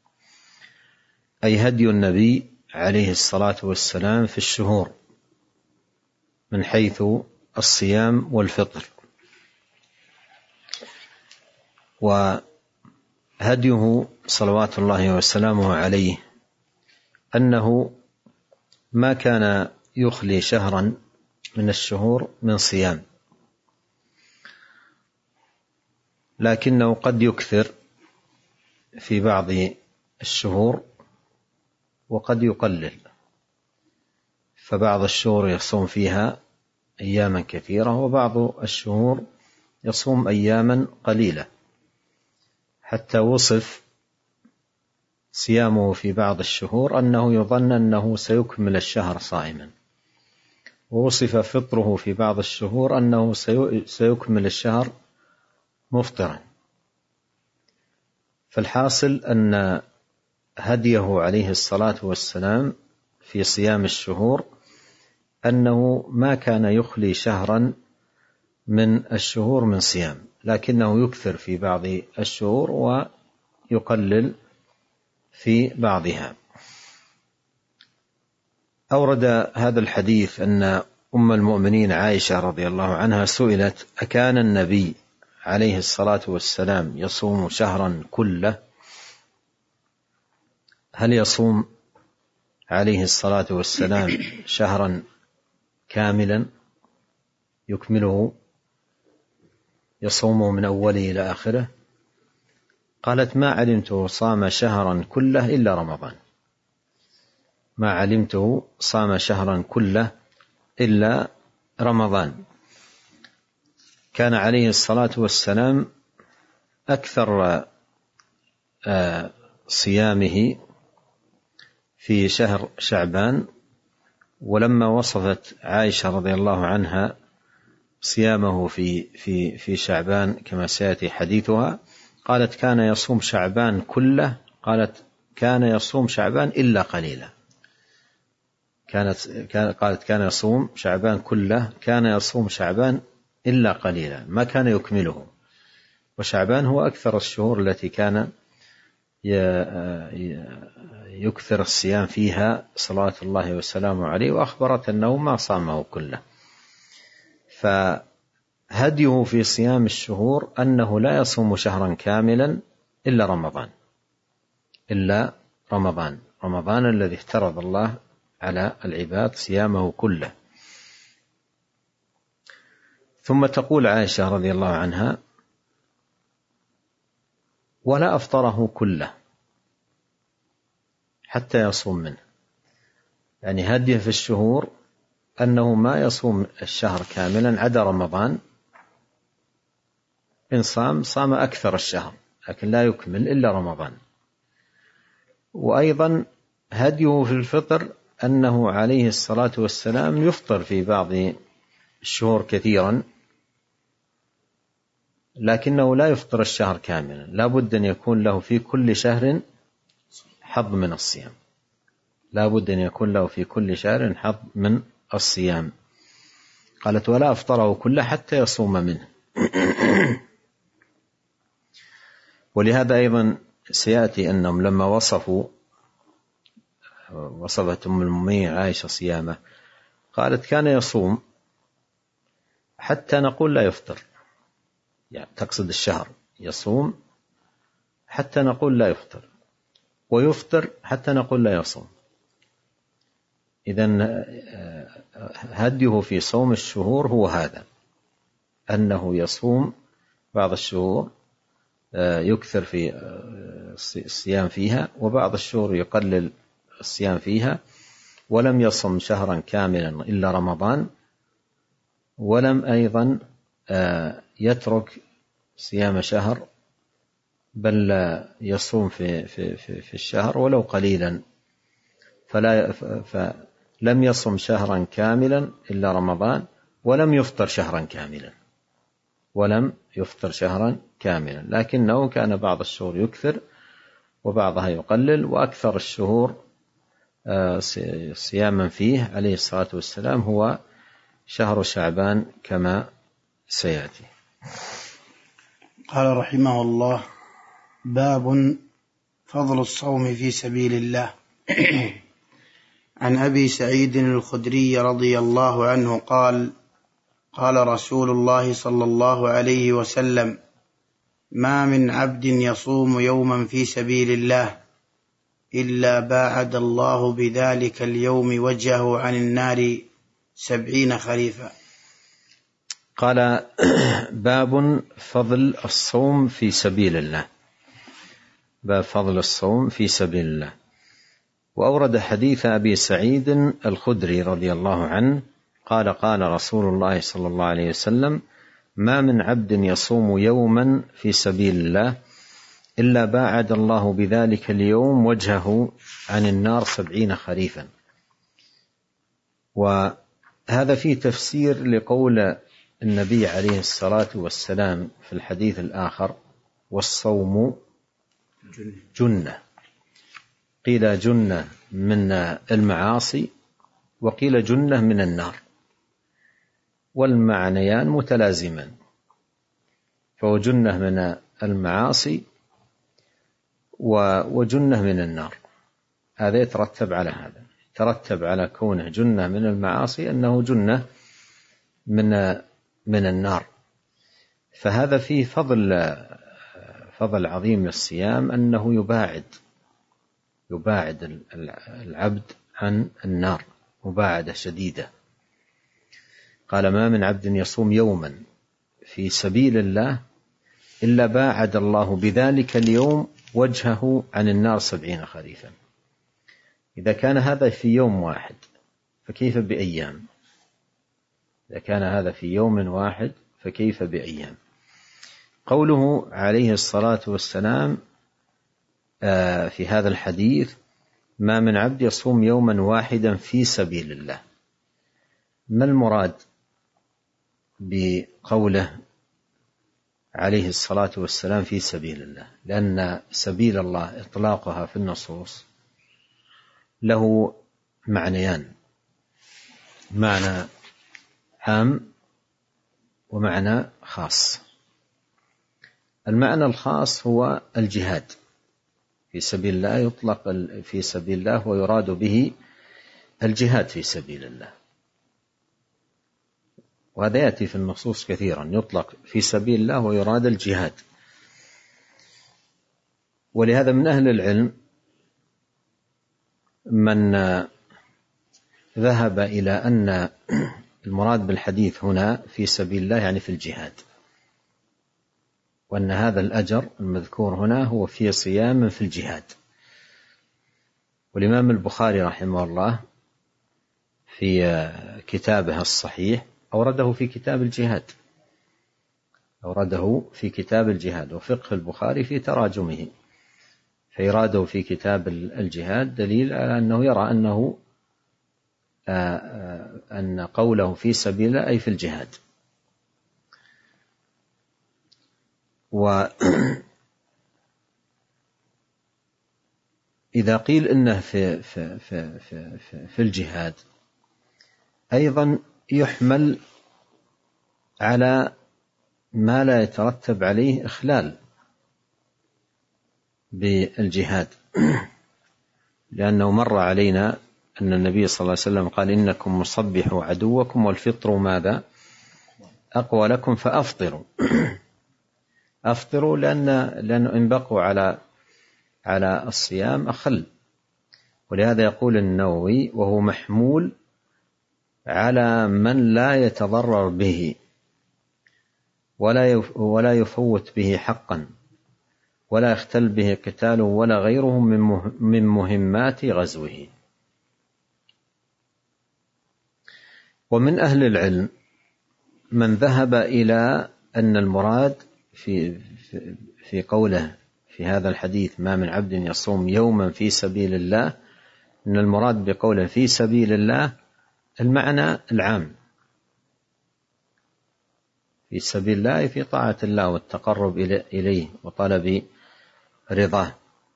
أي هدي النبي عليه الصلاة والسلام في الشهور من حيث الصيام والفطر. وهديه صلوات الله وسلامه عليه أنه ما كان يخلي شهرا من الشهور من صيام، لكنه قد يكثر في بعض الشهور وقد يقلل، فبعض الشهور يصوم فيها أياما كثيرة، وبعض الشهور يصوم أياما قليلة، حتى وصف صيامه في بعض الشهور أنه يظن أنه سيكمل الشهر صائما، ووصف فطره في بعض الشهور أنه سيكمل الشهر مفطرا. فالحاصل أن هديه عليه الصلاة والسلام في صيام الشهور أنه ما كان يخلي شهرا من الشهور من صيام، لكنه يكثر في بعض الشهور ويقلل في بعضها. أورد هذا الحديث أن أم المؤمنين عائشة رضي الله عنها سئلت: أكان النبي عليه الصلاة والسلام يصوم شهرا كله؟ هل يصوم عليه الصلاة والسلام شهرا كاملا يكمله، يصومه من أوله إلى آخره؟ قالت: ما علمته صام شهرا كله إلا رمضان، ما علمته صام شهرا كله إلا رمضان. كان عليه الصلاة والسلام أكثر صيامه في شهر شعبان، ولما وصفت عائشة رضي الله عنها صيامه في في في شعبان كما سيأتي حديثها، قالت: كان يصوم شعبان كله، قالت: كان يصوم شعبان إلا قليلا. كانت قالت: كان يصوم شعبان كله، كان يصوم شعبان إلا قليلا، ما كان يكمله. وشعبان هو أكثر الشهور التي كان يكثر الصيام فيها صلوات الله وسلامه عليه، وأخبرت أنه ما صامه كله. فهديه في صيام الشهور أنه لا يصوم شهرا كاملا إلا رمضان، إلا رمضان رمضان الذي افترض الله على العباد صيامه كله. ثم تقول عائشة رضي الله عنها: ولا أفطره كله حتى يصوم منه. يعني هديه في الشهور أنه ما يصوم الشهر كاملا عدا رمضان، إن صام صام أكثر الشهر لكن لا يكمل إلا رمضان. وأيضا هديه في الفطر أنه عليه الصلاة والسلام يفطر في بعض الشهور كثيرا، لكنه لا يفطر الشهر كاملا، لا بد أن يكون له في كل شهر حظ من الصيام، لا بد أن يكون له في كل شهر حظ من الصيام. قالت: ولا أفطره كله حتى يصوم منه. ولهذا أيضا سيأتي أنهم لما وصفوا وصفت أم المؤمنين عائشة صيامه، قالت: كان يصوم حتى نقول لا يفطر، يعني تقصد الشهر، يصوم حتى نقول لا يفطر، ويفطر حتى نقول لا يصوم. إذن هديه في صوم الشهور هو هذا، أنه يصوم بعض الشهور يكثر في الصيام فيها، وبعض الشهور يقلل الصيام فيها، ولم يصم شهرا كاملا إلا رمضان، ولم أيضا يترك صيام شهر، بل يصوم في, في, في, في الشهر ولو قليلا، فلا فلم يصم شهرا كاملا إلا رمضان، ولم يفطر شهرا كاملا ولم يفطر شهرا كاملا لكنه كان بعض الشهور يكثر وبعضها يقلل، وأكثر الشهور صياما فيه عليه الصلاة والسلام هو شهر شعبان كما سيأتي. قال رحمه الله: باب فضل الصوم في سبيل الله. عن أبي سعيد الخدري رضي الله عنه قال: قال رسول الله صلى الله عليه وسلم: ما من عبد يصوم يوما في سبيل الله إلا باعد الله بذلك اليوم وجهه عن النار سبعين خريفا. قال: باب فضل الصوم في سبيل الله. باب فضل الصوم في سبيل الله. وأورد حديث أبي سعيد الخدري رضي الله عنه قال: قال رسول الله صلى الله عليه وسلم: ما من عبد يصوم يوما في سبيل الله إلا باعد الله بذلك اليوم وجهه عن النار سبعين خريفا. وهذا فيه تفسير لقول النبي عليه الصلاة والسلام في الحديث الآخر: والصوم جنة. قيل جنة من المعاصي، وقيل جنة من النار، والمعنيان متلازمان، فهو جنة من المعاصي وجنة من النار. هذا يترتب على هذا، يترتب على كونه جنة من المعاصي أنه جنة من من النار. فهذا فيه فضل فضل عظيم للصيام، أنه يباعد يباعد العبد عن النار مباعدة شديدة. قال: ما من عبد يصوم يوما في سبيل الله إلا باعد الله بذلك اليوم وجهه عن النار سبعين خريفا. إذا كان هذا في يوم واحد فكيف بأيام؟ إذا كان هذا في يوم واحد فكيف بأيام؟ قوله عليه الصلاة والسلام في هذا الحديث: ما من عبد يصوم يوما واحدا في سبيل الله، ما المراد بقوله عليه الصلاة والسلام في سبيل الله؟ لأن سبيل الله إطلاقها في النصوص له معنيان: معنى عام ومعنى خاص. المعنى الخاص هو الجهاد في سبيل الله، يطلق في سبيل الله ويراد به الجهاد في سبيل الله، وهذا يأتي في النصوص كثيرا، يطلق في سبيل الله ويراد الجهاد. ولهذا من أهل العلم من ذهب إلى أن المراد بالحديث هنا في سبيل الله يعني في الجهاد، وأن هذا الأجر المذكور هنا هو في صيام في الجهاد. والإمام البخاري رحمه الله في كتابه الصحيح أورده في كتاب الجهاد، أورده في كتاب الجهاد. وفقه البخاري في تراجمه، فإراده في كتاب الجهاد دليل على أنه يرى أنه أن قوله في سبيل الله أي في الجهاد. وإذا قيل إنه في, في, في, في, في الجهاد أيضا يحمل على ما لا يترتب عليه إخلال بالجهاد، لأنه مر علينا أن النبي صلى الله عليه وسلم قال: إنكم مصبحوا عدوكم والفطر ماذا أقوى لكم فأفطروا. أفطروا لأن لأنه إن بقوا على على الصيام أخل. ولهذا يقول النووي: وهو محمول على من لا يتضرر به ولا ولا يفوت به حقا ولا يختل به قتاله ولا غيره من مهمات غزوه. ومن أهل العلم من ذهب إلى أن المراد في في قوله في هذا الحديث ما من عبد يصوم يوما في سبيل الله، أن المراد بقوله في سبيل الله المعنى العام، في سبيل الله في طاعة الله والتقرب إليه وطلب رضاه.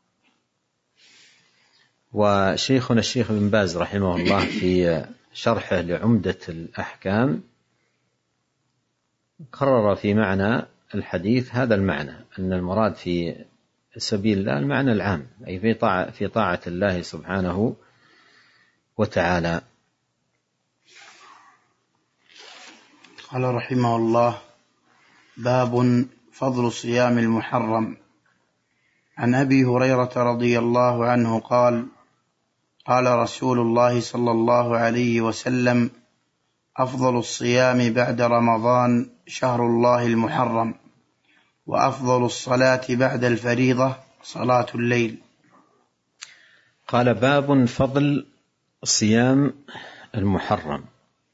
وشيخنا الشيخ بن باز رحمه الله في شرحه لعمدة الأحكام قرر في معنى الحديث هذا المعنى، أن المراد في سبيل الله المعنى العام، أي في طاعة, في طاعة الله سبحانه وتعالى. قال رحمه الله: باب فضل صيام المحرم. عن أبي هريرة رضي الله عنه قال: قال رسول الله صلى الله عليه وسلم: أفضل الصيام بعد رمضان شهر الله المحرم، وأفضل الصلاة بعد الفريضة صلاة الليل. قال: باب فضل صيام المحرم.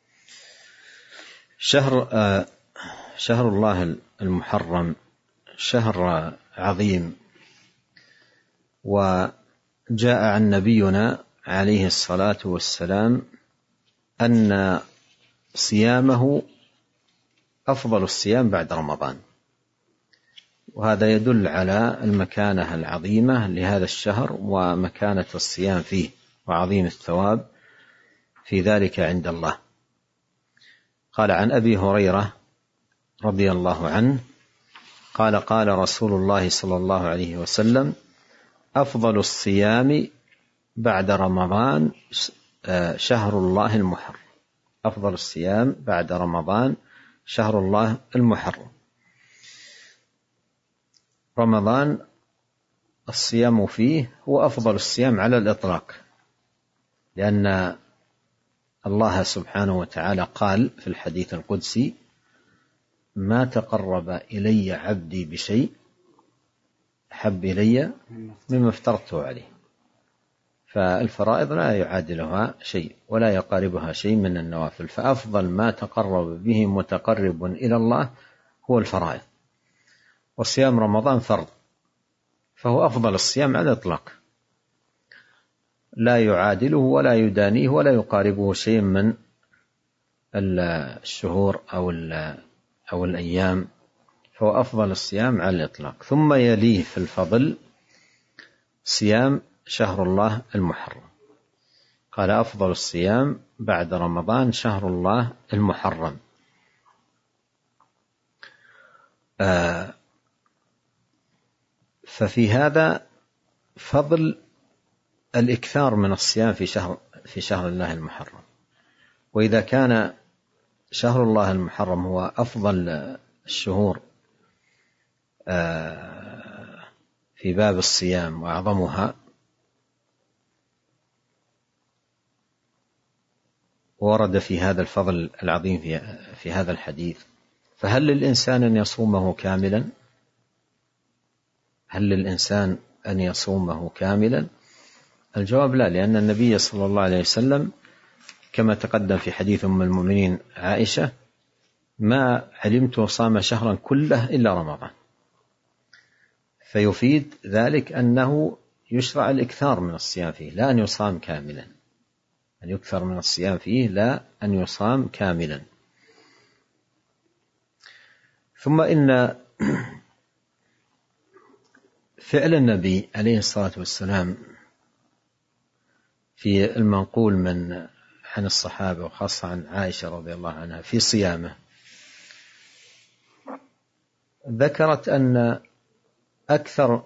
شهر آه شهر الله المحرم شهر عظيم، وجاء عن نبينا عليه الصلاة والسلام أن صيامه أفضل الصيام بعد رمضان، وهذا يدل على المكانة العظيمة لهذا الشهر ومكانة الصيام فيه وعظيم الثواب في ذلك عند الله. قال: عن أبي هريرة رضي الله عنه قال: قال رسول الله صلى الله عليه وسلم: أفضل الصيام بعد رمضان شهر الله المحرم. أفضل الصيام بعد رمضان شهر الله المحرم. رمضان الصيام فيه هو أفضل الصيام على الإطلاق، لأن الله سبحانه وتعالى قال في الحديث القدسي: ما تقرب إلي عبدي بشيء أحب إلي مما افترضته عليه. فالفرائض لا يعادلها شيء ولا يقاربها شيء من النوافل، فأفضل ما تقرب به متقرب إلى الله هو الفرائض، وصيام رمضان فرض، فهو أفضل الصيام على الإطلاق، لا يعادله ولا يدانيه ولا يقاربه شيء من الشهور أو أو الأيام، فهو أفضل الصيام على الإطلاق. ثم يليه في الفضل صيام شهر الله المحرم. قال: أفضل الصيام بعد رمضان شهر الله المحرم. آه ففي هذا فضل الإكثار من الصيام في شهر في شهر الله المحرم. وإذا كان شهر الله المحرم هو أفضل الشهور في باب الصيام وأعظمها، ورد في هذا الفضل العظيم في, في هذا الحديث، فهل للإنسان أن يصومه كاملا؟ هل للإنسان أن يصومه كاملا؟ الجواب لا، لأن النبي صلى الله عليه وسلم كما تقدم في حديث أم المؤمنين عائشة: ما علمت صام شهرا كله إلا رمضان. فيفيد ذلك أنه يشرع الإكثار من الصيام فيه، لا أن يصام كاملا، أن يكثر من الصيام فيه لا أن يصام كاملا. ثم إن فعل النبي عليه الصلاة والسلام في المنقول من عن الصحابة وخاصة عن عائشة رضي الله عنها في صيامه، ذكرت أن أكثر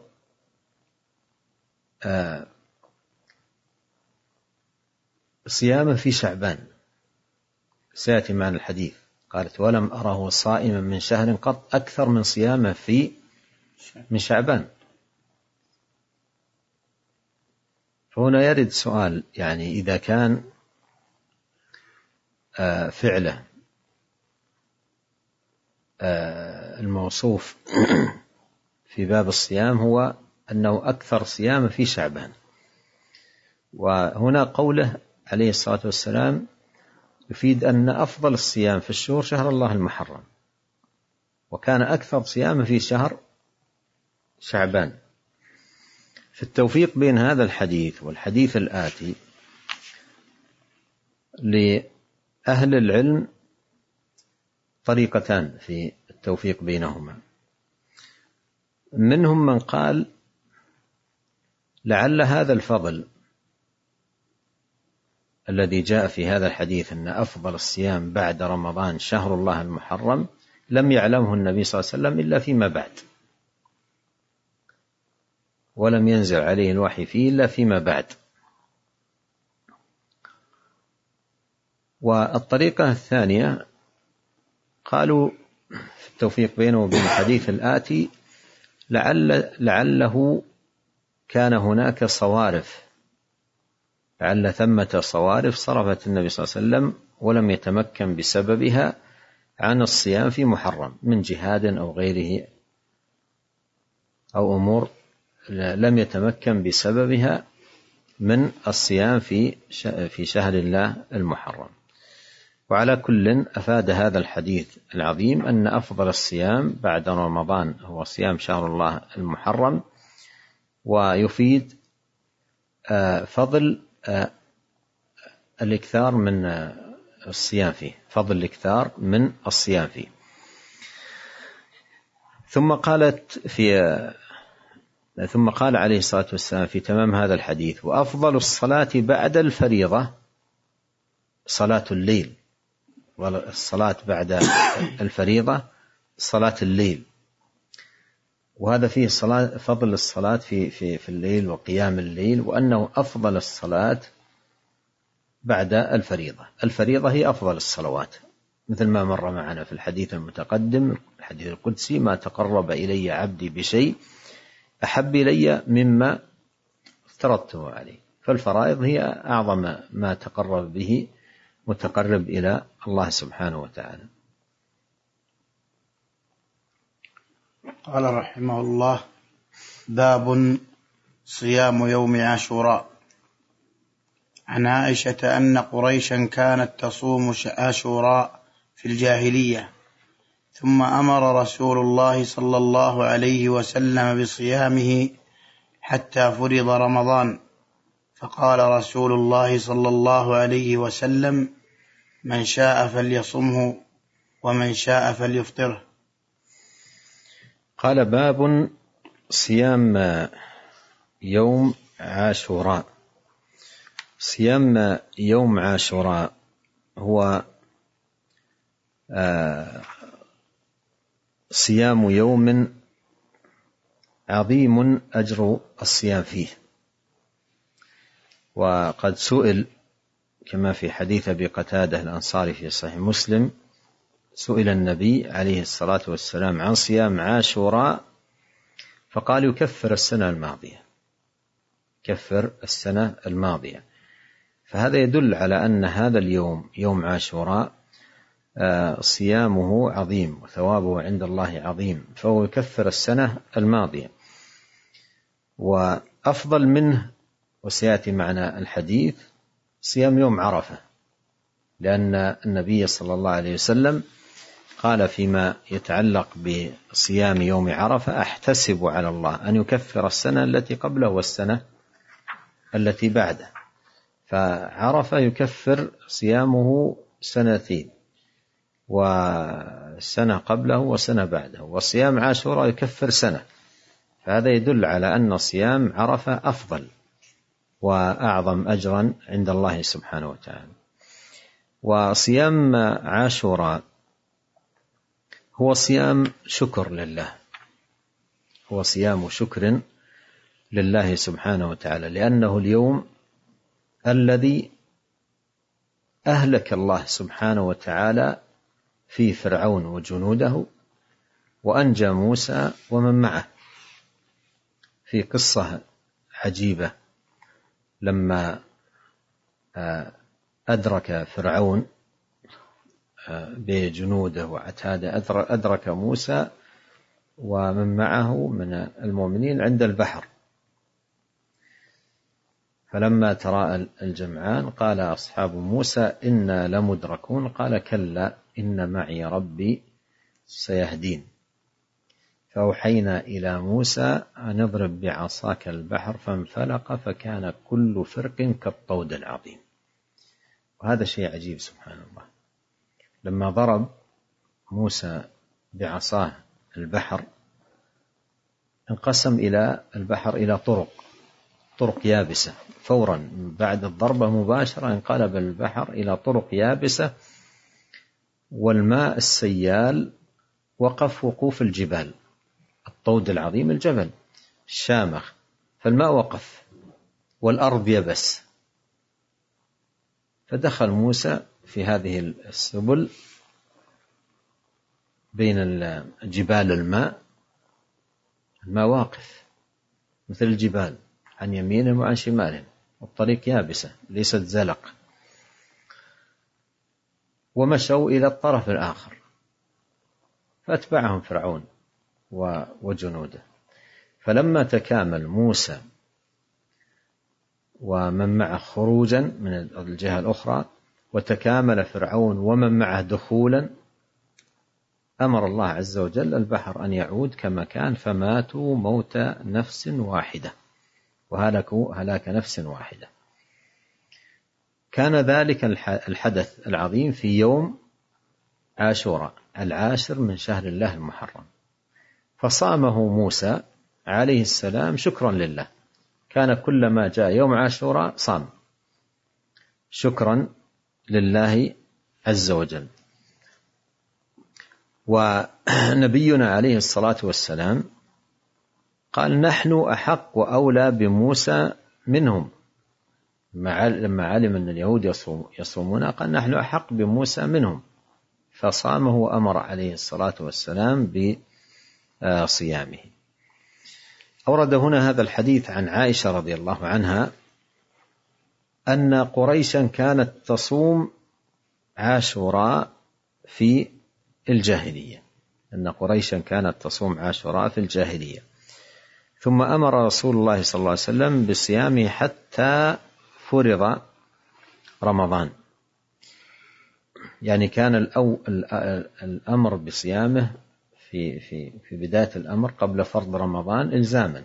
صيامه في شعبان، سيأتي معنا الحديث. قالت: ولم أره صائما من شهر قط أكثر من صيامه في من شعبان. فهنا يرد سؤال، يعني إذا كان فعله الموصوف في باب الصيام هو أنه أكثر صيام في شعبان، وهنا قوله عليه الصلاة والسلام: يفيد أن أفضل الصيام في الشهور شهر الله المحرم، وكان أكثر صيام في شهر شعبان. في التوفيق بين هذا الحديث والحديث الآتي لأهل العلم طريقتان في التوفيق بينهما. منهم من قال لعل هذا الفضل الذي جاء في هذا الحديث أن أفضل الصيام بعد رمضان شهر الله المحرم لم يعلمه النبي صلى الله عليه وسلم إلا فيما بعد، ولم ينزل عليه الوحي فيه إلا فيما بعد. والطريقة الثانية قالوا في التوفيق بينه وبين الحديث الآتي لعل لعله كان هناك صوارف، لعل ثمة صوارف صرفت النبي صلى الله عليه وسلم ولم يتمكن بسببها عن الصيام في محرم من جهاد أو غيره، أو أمور لم يتمكن بسببها من الصيام في في شهر الله المحرم. وعلى كل أفاد هذا الحديث العظيم أن أفضل الصيام بعد رمضان هو صيام شهر الله المحرم، ويفيد فضل الإكثار من الصيام فيه، فضل الإكثار من الصيام فيه. ثم قالت في ثم قال عليه الصلاة والسلام في تمام هذا الحديث: وأفضل الصلاة بعد الفريضة صلاة الليل. والصلاة بعد الفريضة صلاة الليل، وهذا فيه صلاة فضل الصلاة في في في الليل وقيام الليل، وأنه أفضل الصلاة بعد الفريضة. الفريضة هي أفضل الصلوات، مثل ما مر معنا في الحديث المتقدم الحديث القدسي: ما تقرب إلي عبدي بشيء أحب إلي مما افترضته عليه. فالفرائض هي أعظم ما تقرب به متقرب إلى الله سبحانه وتعالى. قال رحمه الله: باب صيام يوم عاشوراء. عن عائشة أن قريشا كانت تصوم عاشوراء في الجاهلية، ثم أمر رسول الله صلى الله عليه وسلم بصيامه حتى فرض رمضان، فقال رسول الله صلى الله عليه وسلم: من شاء فليصمه ومن شاء فليفطره. قال: باب صيام يوم عاشوراء. صيام يوم عاشوراء هو صيام يوم عظيم أجر الصيام فيه. وقد سئل كما في حديث أبي قتادة الأنصاري في صحيح مسلم، سئل النبي عليه الصلاة والسلام عن صيام عاشوراء فقال: يكفر السنة الماضية، كفر السنة الماضية. فهذا يدل على أن هذا اليوم يوم عاشوراء صيامه عظيم وثوابه عند الله عظيم، فهو يكفر السنة الماضية. وأفضل منه وسيأتي معنا الحديث صيام يوم عرفة، لأن النبي صلى الله عليه وسلم قال فيما يتعلق بصيام يوم عرفة: أحتسب على الله أن يكفر السنة التي قبله والسنة التي بعده. فعرفة يكفر صيامه سنتين، وسنة قبله وسنة بعده، وصيام عاشوراء يكفر سنة. فهذا يدل على أن صيام عرفة أفضل وأعظم أجرا عند الله سبحانه وتعالى. وصيام عاشوراء هو صيام شكر لله، هو صيام شكر لله سبحانه وتعالى، لأنه اليوم الذي أهلك الله سبحانه وتعالى في فرعون وجنوده، وأنجى موسى ومن معه. في قصة عجيبة لما أدرك فرعون بجنوده وعتاده، أدرك موسى ومن معه من المؤمنين عند البحر، فلما تراءى الجمعان قال أصحاب موسى إنا لمدركون قال كلا إن معي ربي سيهدين فأوحينا إلى موسى أن اضرب بعصاك البحر فانفلق فكان كل فرق كالطود العظيم. وهذا شيء عجيب سبحان الله، لما ضرب موسى بعصاه البحر انقسم إلى البحر إلى طرق طرق يابسة، فورا بعد الضربة مباشرة انقلب البحر إلى طرق يابسة، والماء السيال وقف وقوف الجبال، الطود العظيم الجبل الشامخ، فالماء وقف والأرض يبس، فدخل موسى في هذه السبل بين جبال الماء، الماء واقف مثل الجبال عن يمينهم وعن شمالهم، والطريق يابسة ليست زلق، ومشوا إلى الطرف الآخر فأتبعهم فرعون وجنوده. فلما تكامل موسى ومن معه خروجا من الجهة الأخرى وتكامل فرعون ومن معه دخولا، أمر الله عز وجل البحر أن يعود كما كان، فماتوا موت نفس واحدة وهلكوا هلاك نفس واحدة. كان ذلك الحدث العظيم في يوم عاشوراء العاشر من شهر الله المحرم، فصامه موسى عليه السلام شكرا لله، كان كلما جاء يوم عاشوراء صام شكرا لله عز وجل. ونبينا عليه الصلاة والسلام قال نحن أحق وأولى بموسى منهم، لما علم أن اليهود يصومون قال نحن أحق بموسى منهم، فصامه وأمر عليه الصلاة والسلام بصيامه. أورد هنا هذا الحديث عن عائشة رضي الله عنها أن قريشا كانت تصوم عاشوراء في الجاهلية، أن قريشا كانت تصوم عاشوراء في الجاهلية، ثم أمر رسول الله صلى الله عليه وسلم بصيامه حتى فرض رمضان، يعني كان الأمر بصيامه في في في بداية الأمر قبل فرض رمضان إلزاما،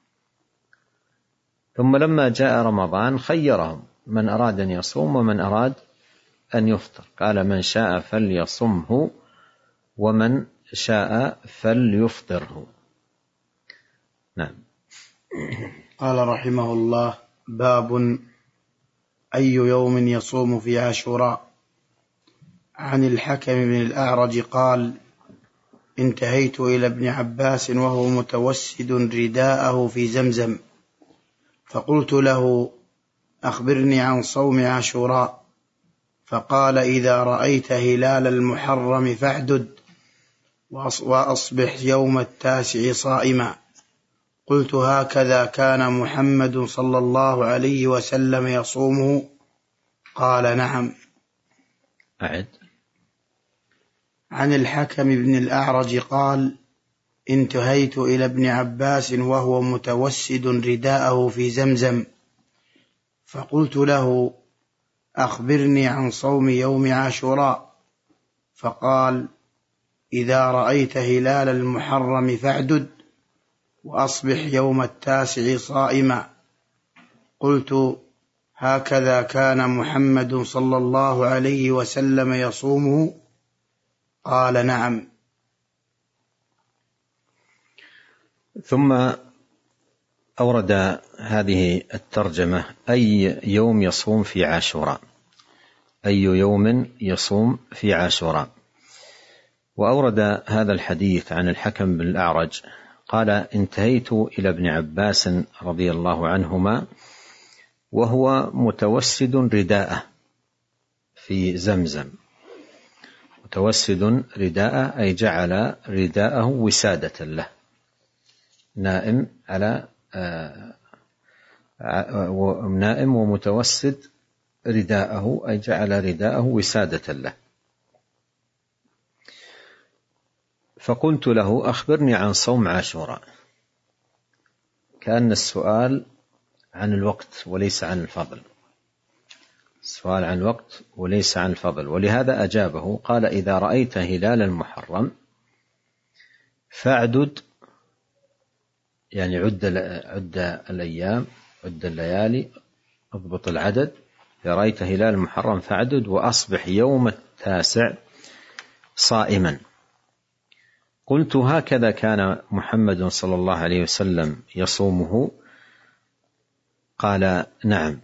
ثم لما جاء رمضان خيرهم من أراد أن يصوم ومن أراد أن يفطر، قال من شاء فليصمه ومن شاء فليفطره. نعم. قال رحمه الله: باب أي يوم يصوم في عاشوراء. عن الحكم بن الأعرج قال: انتهيت إلى ابن عباس وهو متوسد رداءه في زمزم، فقلت له: أخبرني عن صوم عاشوراء. فقال: إذا رأيت هلال المحرم فاعدد، وأصبح يوم التاسع صائما. قلت: هكذا كان محمد صلى الله عليه وسلم يصومه؟ قال: نعم. أعد. عن الحكم بن الأعرج قال: انتهيت إلى ابن عباس وهو متوسد رداءه في زمزم، فقلت له: أخبرني عن صوم يوم عاشوراء. فقال: إذا رأيت هلال المحرم فاعدد، وأصبح يوم التاسع صائما. قلت: هكذا كان محمد صلى الله عليه وسلم يصومه؟ قال: نعم. ثم أورد هذه الترجمة: أي يوم يصوم في عاشوراء، أي يوم يصوم في عاشوراء. وأورد هذا الحديث عن الحكم بن الأعرج قال: انتهيت إلى ابن عباس رضي الله عنهما وهو متوسد رداءه في زمزم. متوسد رداءه أي جعل رداءه وسادة له، نائم على نائم ومتوسد رداءه أي جعل رداءه وسادة له. فقلت له: أخبرني عن صوم عاشوراء. كأن السؤال عن الوقت وليس عن الفضل، السؤال عن الوقت وليس عن الفضل، ولهذا أجابه قال: إذا رأيت هلال المحرم فاعدد، يعني عد عد الأيام، عد الليالي، اضبط العدد. إذا رأيت هلال المحرم فاعدد، وأصبح يوم التاسع صائما. قلت: هكذا كان محمد صلى الله عليه وسلم يصومه؟ قال: نعم.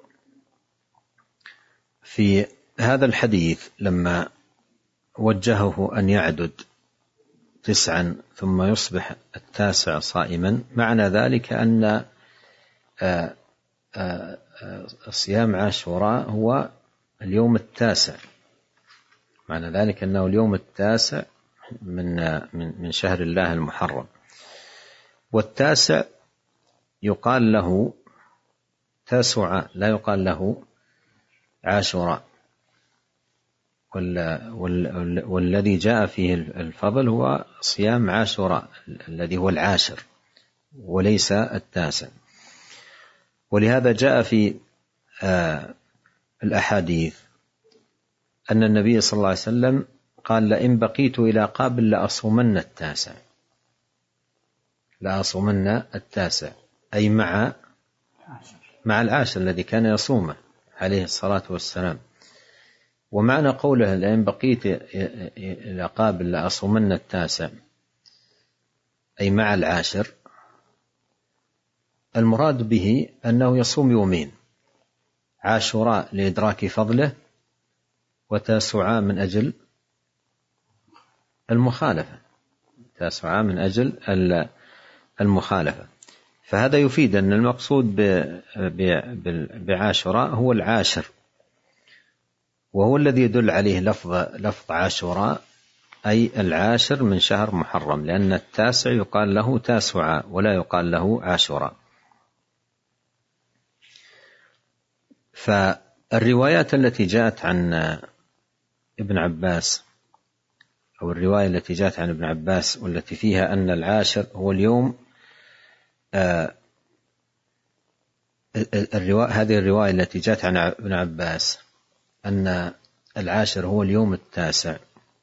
في هذا الحديث لما وجهه أن يعدد تسعا ثم يصبح التاسع صائما، معنى ذلك أن صيام عاشوراء هو اليوم التاسع، معنى ذلك أنه اليوم التاسع من من شهر الله المحرم. والتاسع يقال له تاسع، لا يقال له عاشوراء. والذي جاء فيه الفضل هو صيام عاشوراء الذي هو العاشر وليس التاسع. ولهذا جاء في الأحاديث أن النبي صلى الله عليه وسلم قال: لئن بقيت إلى قابل لأصومن التاسع، لأصومن التاسع، أي مع مع العاشر الذي كان يصومه عليه الصلاة والسلام. ومعنى قوله لئن بقيت إلى قابل لأصومن التاسع أي مع العاشر، المراد به أنه يصوم يومين: عاشوراء لإدراك فضله، وتاسعاء من أجل المخالفة، تاسعاء من أجل المخالفة. فهذا يفيد أن المقصود بعاشوراء هو العاشر، وهو الذي يدل عليه لفظ لفظ عاشوراء، أي العاشر من شهر محرم، لأن التاسع يقال له تاسعاء ولا يقال له عاشوراء. فالروايات التي جاءت عن ابن عباس، أو الرواية التي جاءت عن ابن عباس والتي فيها أن العاشر هو اليوم، آه الرواية هذه الرواية التي جاءت عن ابن عباس أن العاشر هو اليوم التاسع،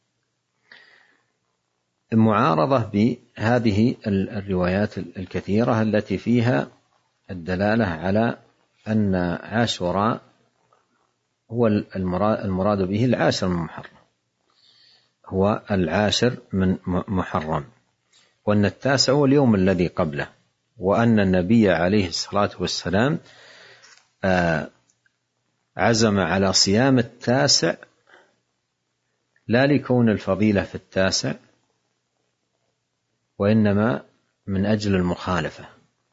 معارضة بهذه الروايات الكثيرة التي فيها الدلالة على أن عاشوراء هو المراد به العاشر من محرم، هو العاشر من محرم، وأن التاسع هو اليوم الذي قبله، وأن النبي عليه الصلاة والسلام عزم على صيام التاسع لا لكون الفضيلة في التاسع، وإنما من أجل المخالفة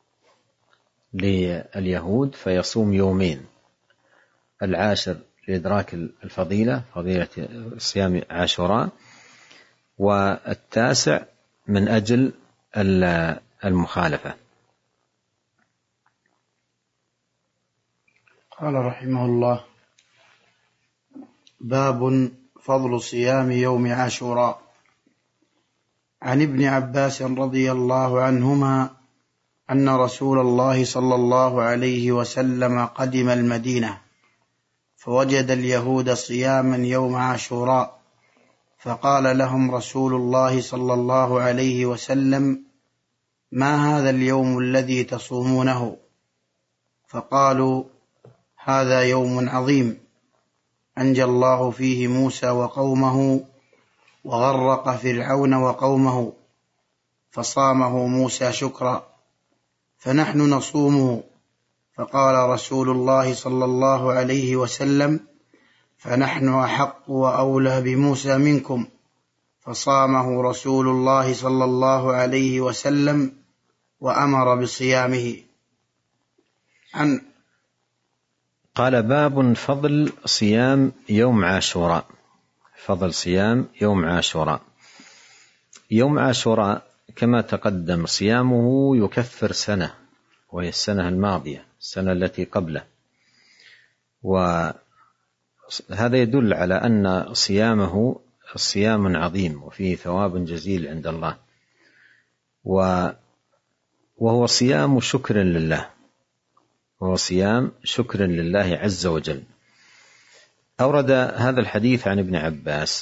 لليهود، فيصوم يومين: العاشر لإدراك الفضيلة، فضيلة صيام عاشوراء، والتاسع من أجل المخالفة. قال رحمه الله: باب فضل صيام يوم عاشوراء. عن ابن عباس رضي الله عنهما أن رسول الله صلى الله عليه وسلم قدم المدينة فوجد اليهود صياما يوم عاشوراء، فقال لهم رسول الله صلى الله عليه وسلم: ما هذا اليوم الذي تصومونه؟ فقالوا: هذا يوم عظيم أنجى الله فيه موسى وقومه وغرق فرعون وقومه، فصامه موسى شكرا، فنحن نصومه. فقال رسول الله صلى الله عليه وسلم: فنحن أحق وأولى بموسى منكم. فصامه رسول الله صلى الله عليه وسلم وأمر بصيامه. عن قال: باب فضل صيام يوم عاشوراء. فضل صيام يوم عاشوراء. يوم عاشوراء كما تقدم صيامه يكفر سنة، وهي السنة الماضية، السنة التي قبله، وهذا يدل على أن صيامه صيام عظيم وفيه ثواب جزيل عند الله، وهو صيام شكر لله، وهو صيام شكر لله عز وجل. أورد هذا الحديث عن ابن عباس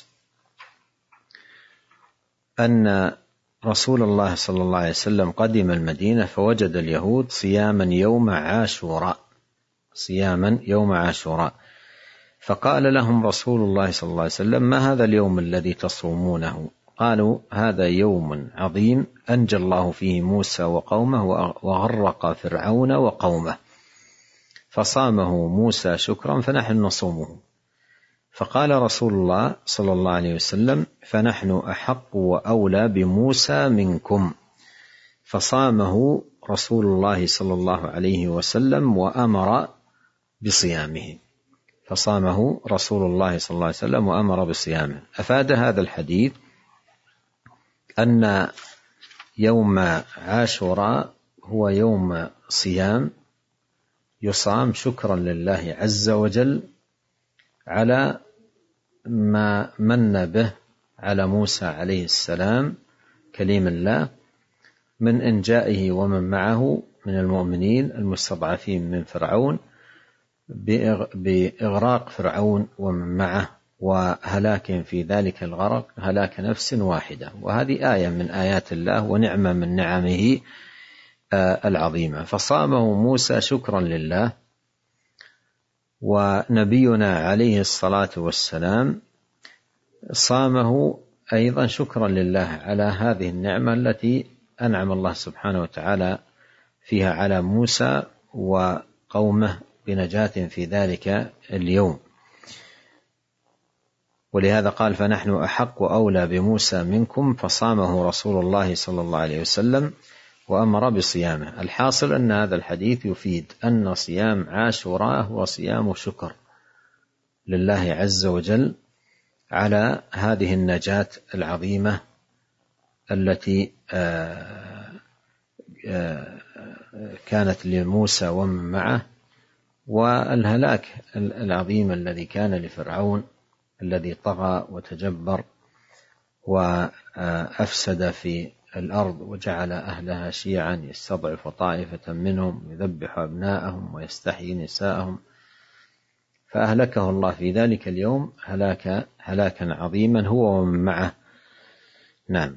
أن رسول الله صلى الله عليه وسلم قدم المدينة فوجد اليهود صياما يوم عاشوراء صياما يوم عاشوراء فقال لهم رسول الله صلى الله عليه وسلم: ما هذا اليوم الذي تصومونه؟ قالوا: هذا يوم عظيم أنجى الله فيه موسى وقومه وغرق فرعون وقومه، فصامه موسى شكرا فنحن نصومه. فقال رسول الله صلى الله عليه وسلم: فنحن أحق وأولى بموسى منكم، فصامه رسول الله صلى الله عليه وسلم وأمر بصيامه فصامه رسول الله صلى الله عليه وسلم وأمر بصيامه. أفاد هذا الحديث أن يوم عاشوراء هو يوم صيام يصام شكرا لله عز وجل على ما من به على موسى عليه السلام كليم الله من إنجائه ومن معه من المؤمنين المستضعفين من فرعون بإغراق فرعون ومن معه وهلاك في ذلك الغرق هلاك نفس واحدة. وهذه آية من آيات الله ونعمة من نعمه العظيمة. فصامه موسى شكرا لله، ونبينا عليه الصلاة والسلام صامه أيضا شكرا لله على هذه النعمة التي أنعم الله سبحانه وتعالى فيها على موسى وقومه بنجاة في ذلك اليوم. ولهذا قال: فنحن أحق وأولى بموسى منكم، فصامه رسول الله صلى الله عليه وسلم وأمر بصيامه. الحاصل أن هذا الحديث يفيد أن صيام عاشوراء هو صيام شكر لله عز وجل على هذه النجاة العظيمة التي كانت لموسى ومن معه، والهلاك العظيم الذي كان لفرعون الذي طغى وتجبر وأفسد في الأرض وجعل أهلها شيعا يستضعف طائفة منهم يذبح أبناءهم ويستحيي نساءهم، فأهلكه الله في ذلك اليوم هلاك هلاكا عظيما هو ومن معه. نعم.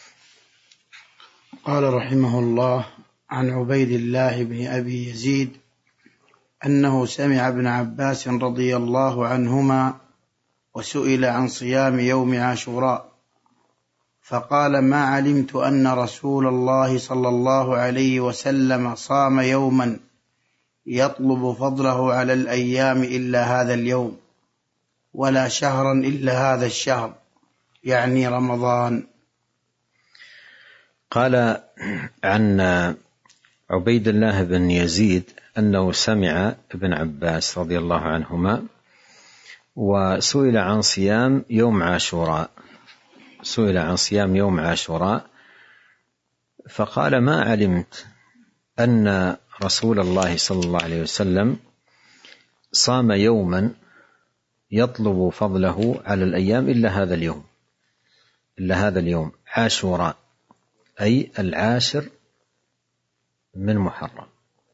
قال رحمه الله: عن عبيد الله بن أبي يزيد أنه سمع ابن عباس رضي الله عنهما وسئل عن صيام يوم عاشوراء فقال: ما علمت أن رسول الله صلى الله عليه وسلم صام يوما يطلب فضله على الأيام إلا هذا اليوم، ولا شهرا إلا هذا الشهر، يعني رمضان. قال عن عبيد الله بن يزيد أنه سمع ابن عباس رضي الله عنهما وسئل عن صيام يوم عاشوراء سئل عن صيام يوم عاشوراء فقال: ما علمت أن رسول الله صلى الله عليه وسلم صام يوما يطلب فضله على الأيام إلا هذا اليوم إلا هذا اليوم عاشوراء، أي العاشر من محرم.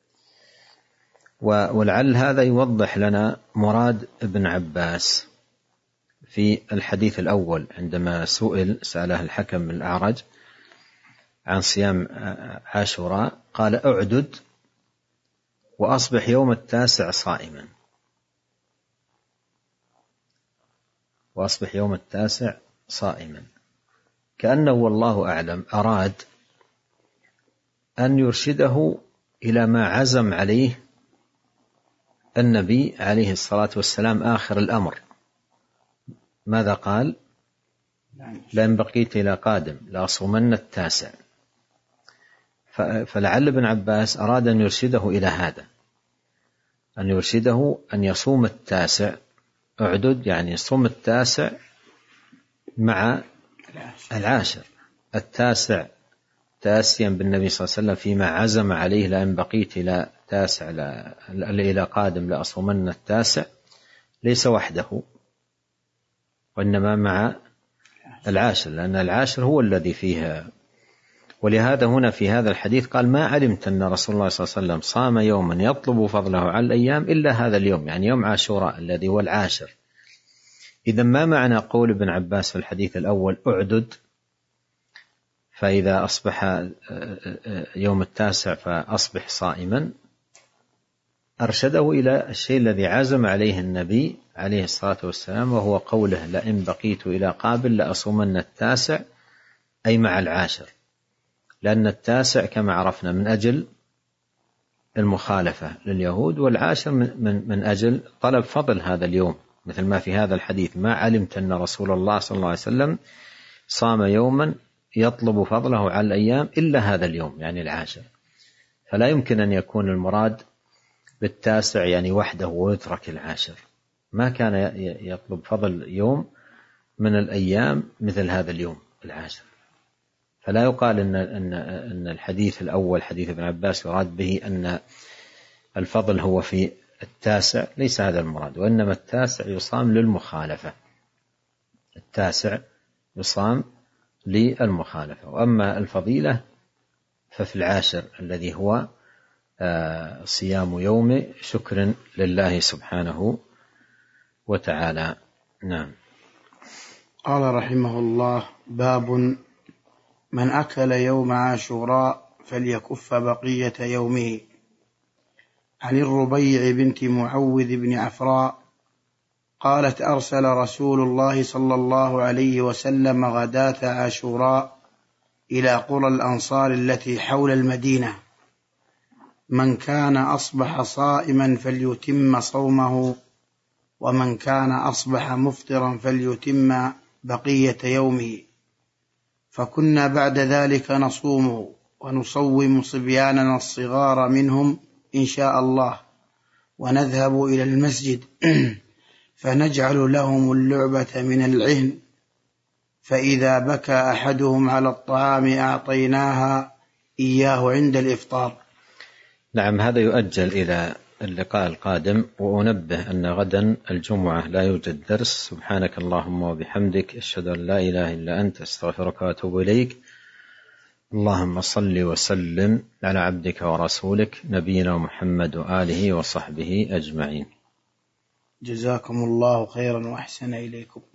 ولعل هذا يوضح لنا مراد ابن عباس في الحديث الأول عندما سئل سأله الحكم بن الأعرج عن صيام عاشوراء قال: أعدد وأصبح يوم التاسع صائما وأصبح يوم التاسع صائما كأنه والله أعلم أراد أن يرشده إلى ما عزم عليه النبي عليه الصلاة والسلام آخر الأمر. ماذا قال؟ لئن بقيت إلى قادم لأصومن التاسع. فلعل ابن عباس أراد أن يرشده إلى هذا، أن يرشده أن يصوم التاسع، أعدد يعني يصوم التاسع مع العاشر، التاسع تاسيا بالنبي صلى الله عليه وسلم فيما عزم عليه: لأن بقيت إلى تاسع إلى قادم لأصومن التاسع، ليس وحده وإنما مع العاشر، لأن العاشر هو الذي فيه ولهذا هنا في هذا الحديث قال ما علمت أن رسول الله صلى الله عليه وسلم صام يوما يطلب فضله على الأيام إلا هذا اليوم، يعني يوم عاشوراء الذي هو العاشر. إذا ما معنى قول ابن عباس في الحديث الأول أعدد، فإذا أصبح يوم التاسع فأصبح صائما، أرشده إلى الشيء الذي عزم عليه النبي عليه الصلاة والسلام، وهو قوله لئن بقيت إلى قابل لأصومن التاسع، أي مع العاشر، لأن التاسع كما عرفنا من أجل المخالفة لليهود، والعاشر من, من, من أجل طلب فضل هذا اليوم، مثل ما في هذا الحديث ما علمت أن رسول الله صلى الله عليه وسلم صام يوما يطلب فضله على الأيام إلا هذا اليوم، يعني العاشر. فلا يمكن أن يكون المراد بالتاسع يعني وحده ويترك العاشر، ما كان يطلب فضل يوم من الأيام مثل هذا اليوم العاشر. فلا يقال إن, إن, إن الحديث الأول حديث ابن عباس يراد به أن الفضل هو في التاسع، ليس هذا المراد، وإنما التاسع يصام للمخالفة، التاسع يصام للمخالفة، وأما الفضيلة ففي العاشر الذي هو صيام يوم شكر لله سبحانه وتعالى. نعم. قال رحمه الله: باب من أكل يوم عاشوراء فليكف بقية يومه. عن الربيع بنت معوذ بن عفراء قالت: أرسل رسول الله صلى الله عليه وسلم غداة عاشوراء إلى قرى الأنصار التي حول المدينة: من كان أصبح صائما فليتم صومه، ومن كان أصبح مفطرا فليتم بقية يومه. فكنا بعد ذلك نصوم ونصوم صبياننا الصغار منهم إن شاء الله، ونذهب إلى المسجد فنجعل لهم اللعبة من العهن، فإذا بكى أحدهم على الطعام أعطيناها إياه عند الإفطار. نعم، هذا يؤجل إلى اللقاء القادم. وأنبه أن غدا الجمعة لا يوجد درس. سبحانك اللهم وبحمدك، أشهد أن لا إله إلا أنت، أستغفرك وأتوب إليك. اللهم صل وسلم على عبدك ورسولك نبينا محمد وآله وصحبه أجمعين. جزاكم الله خيرا وأحسن إليكم.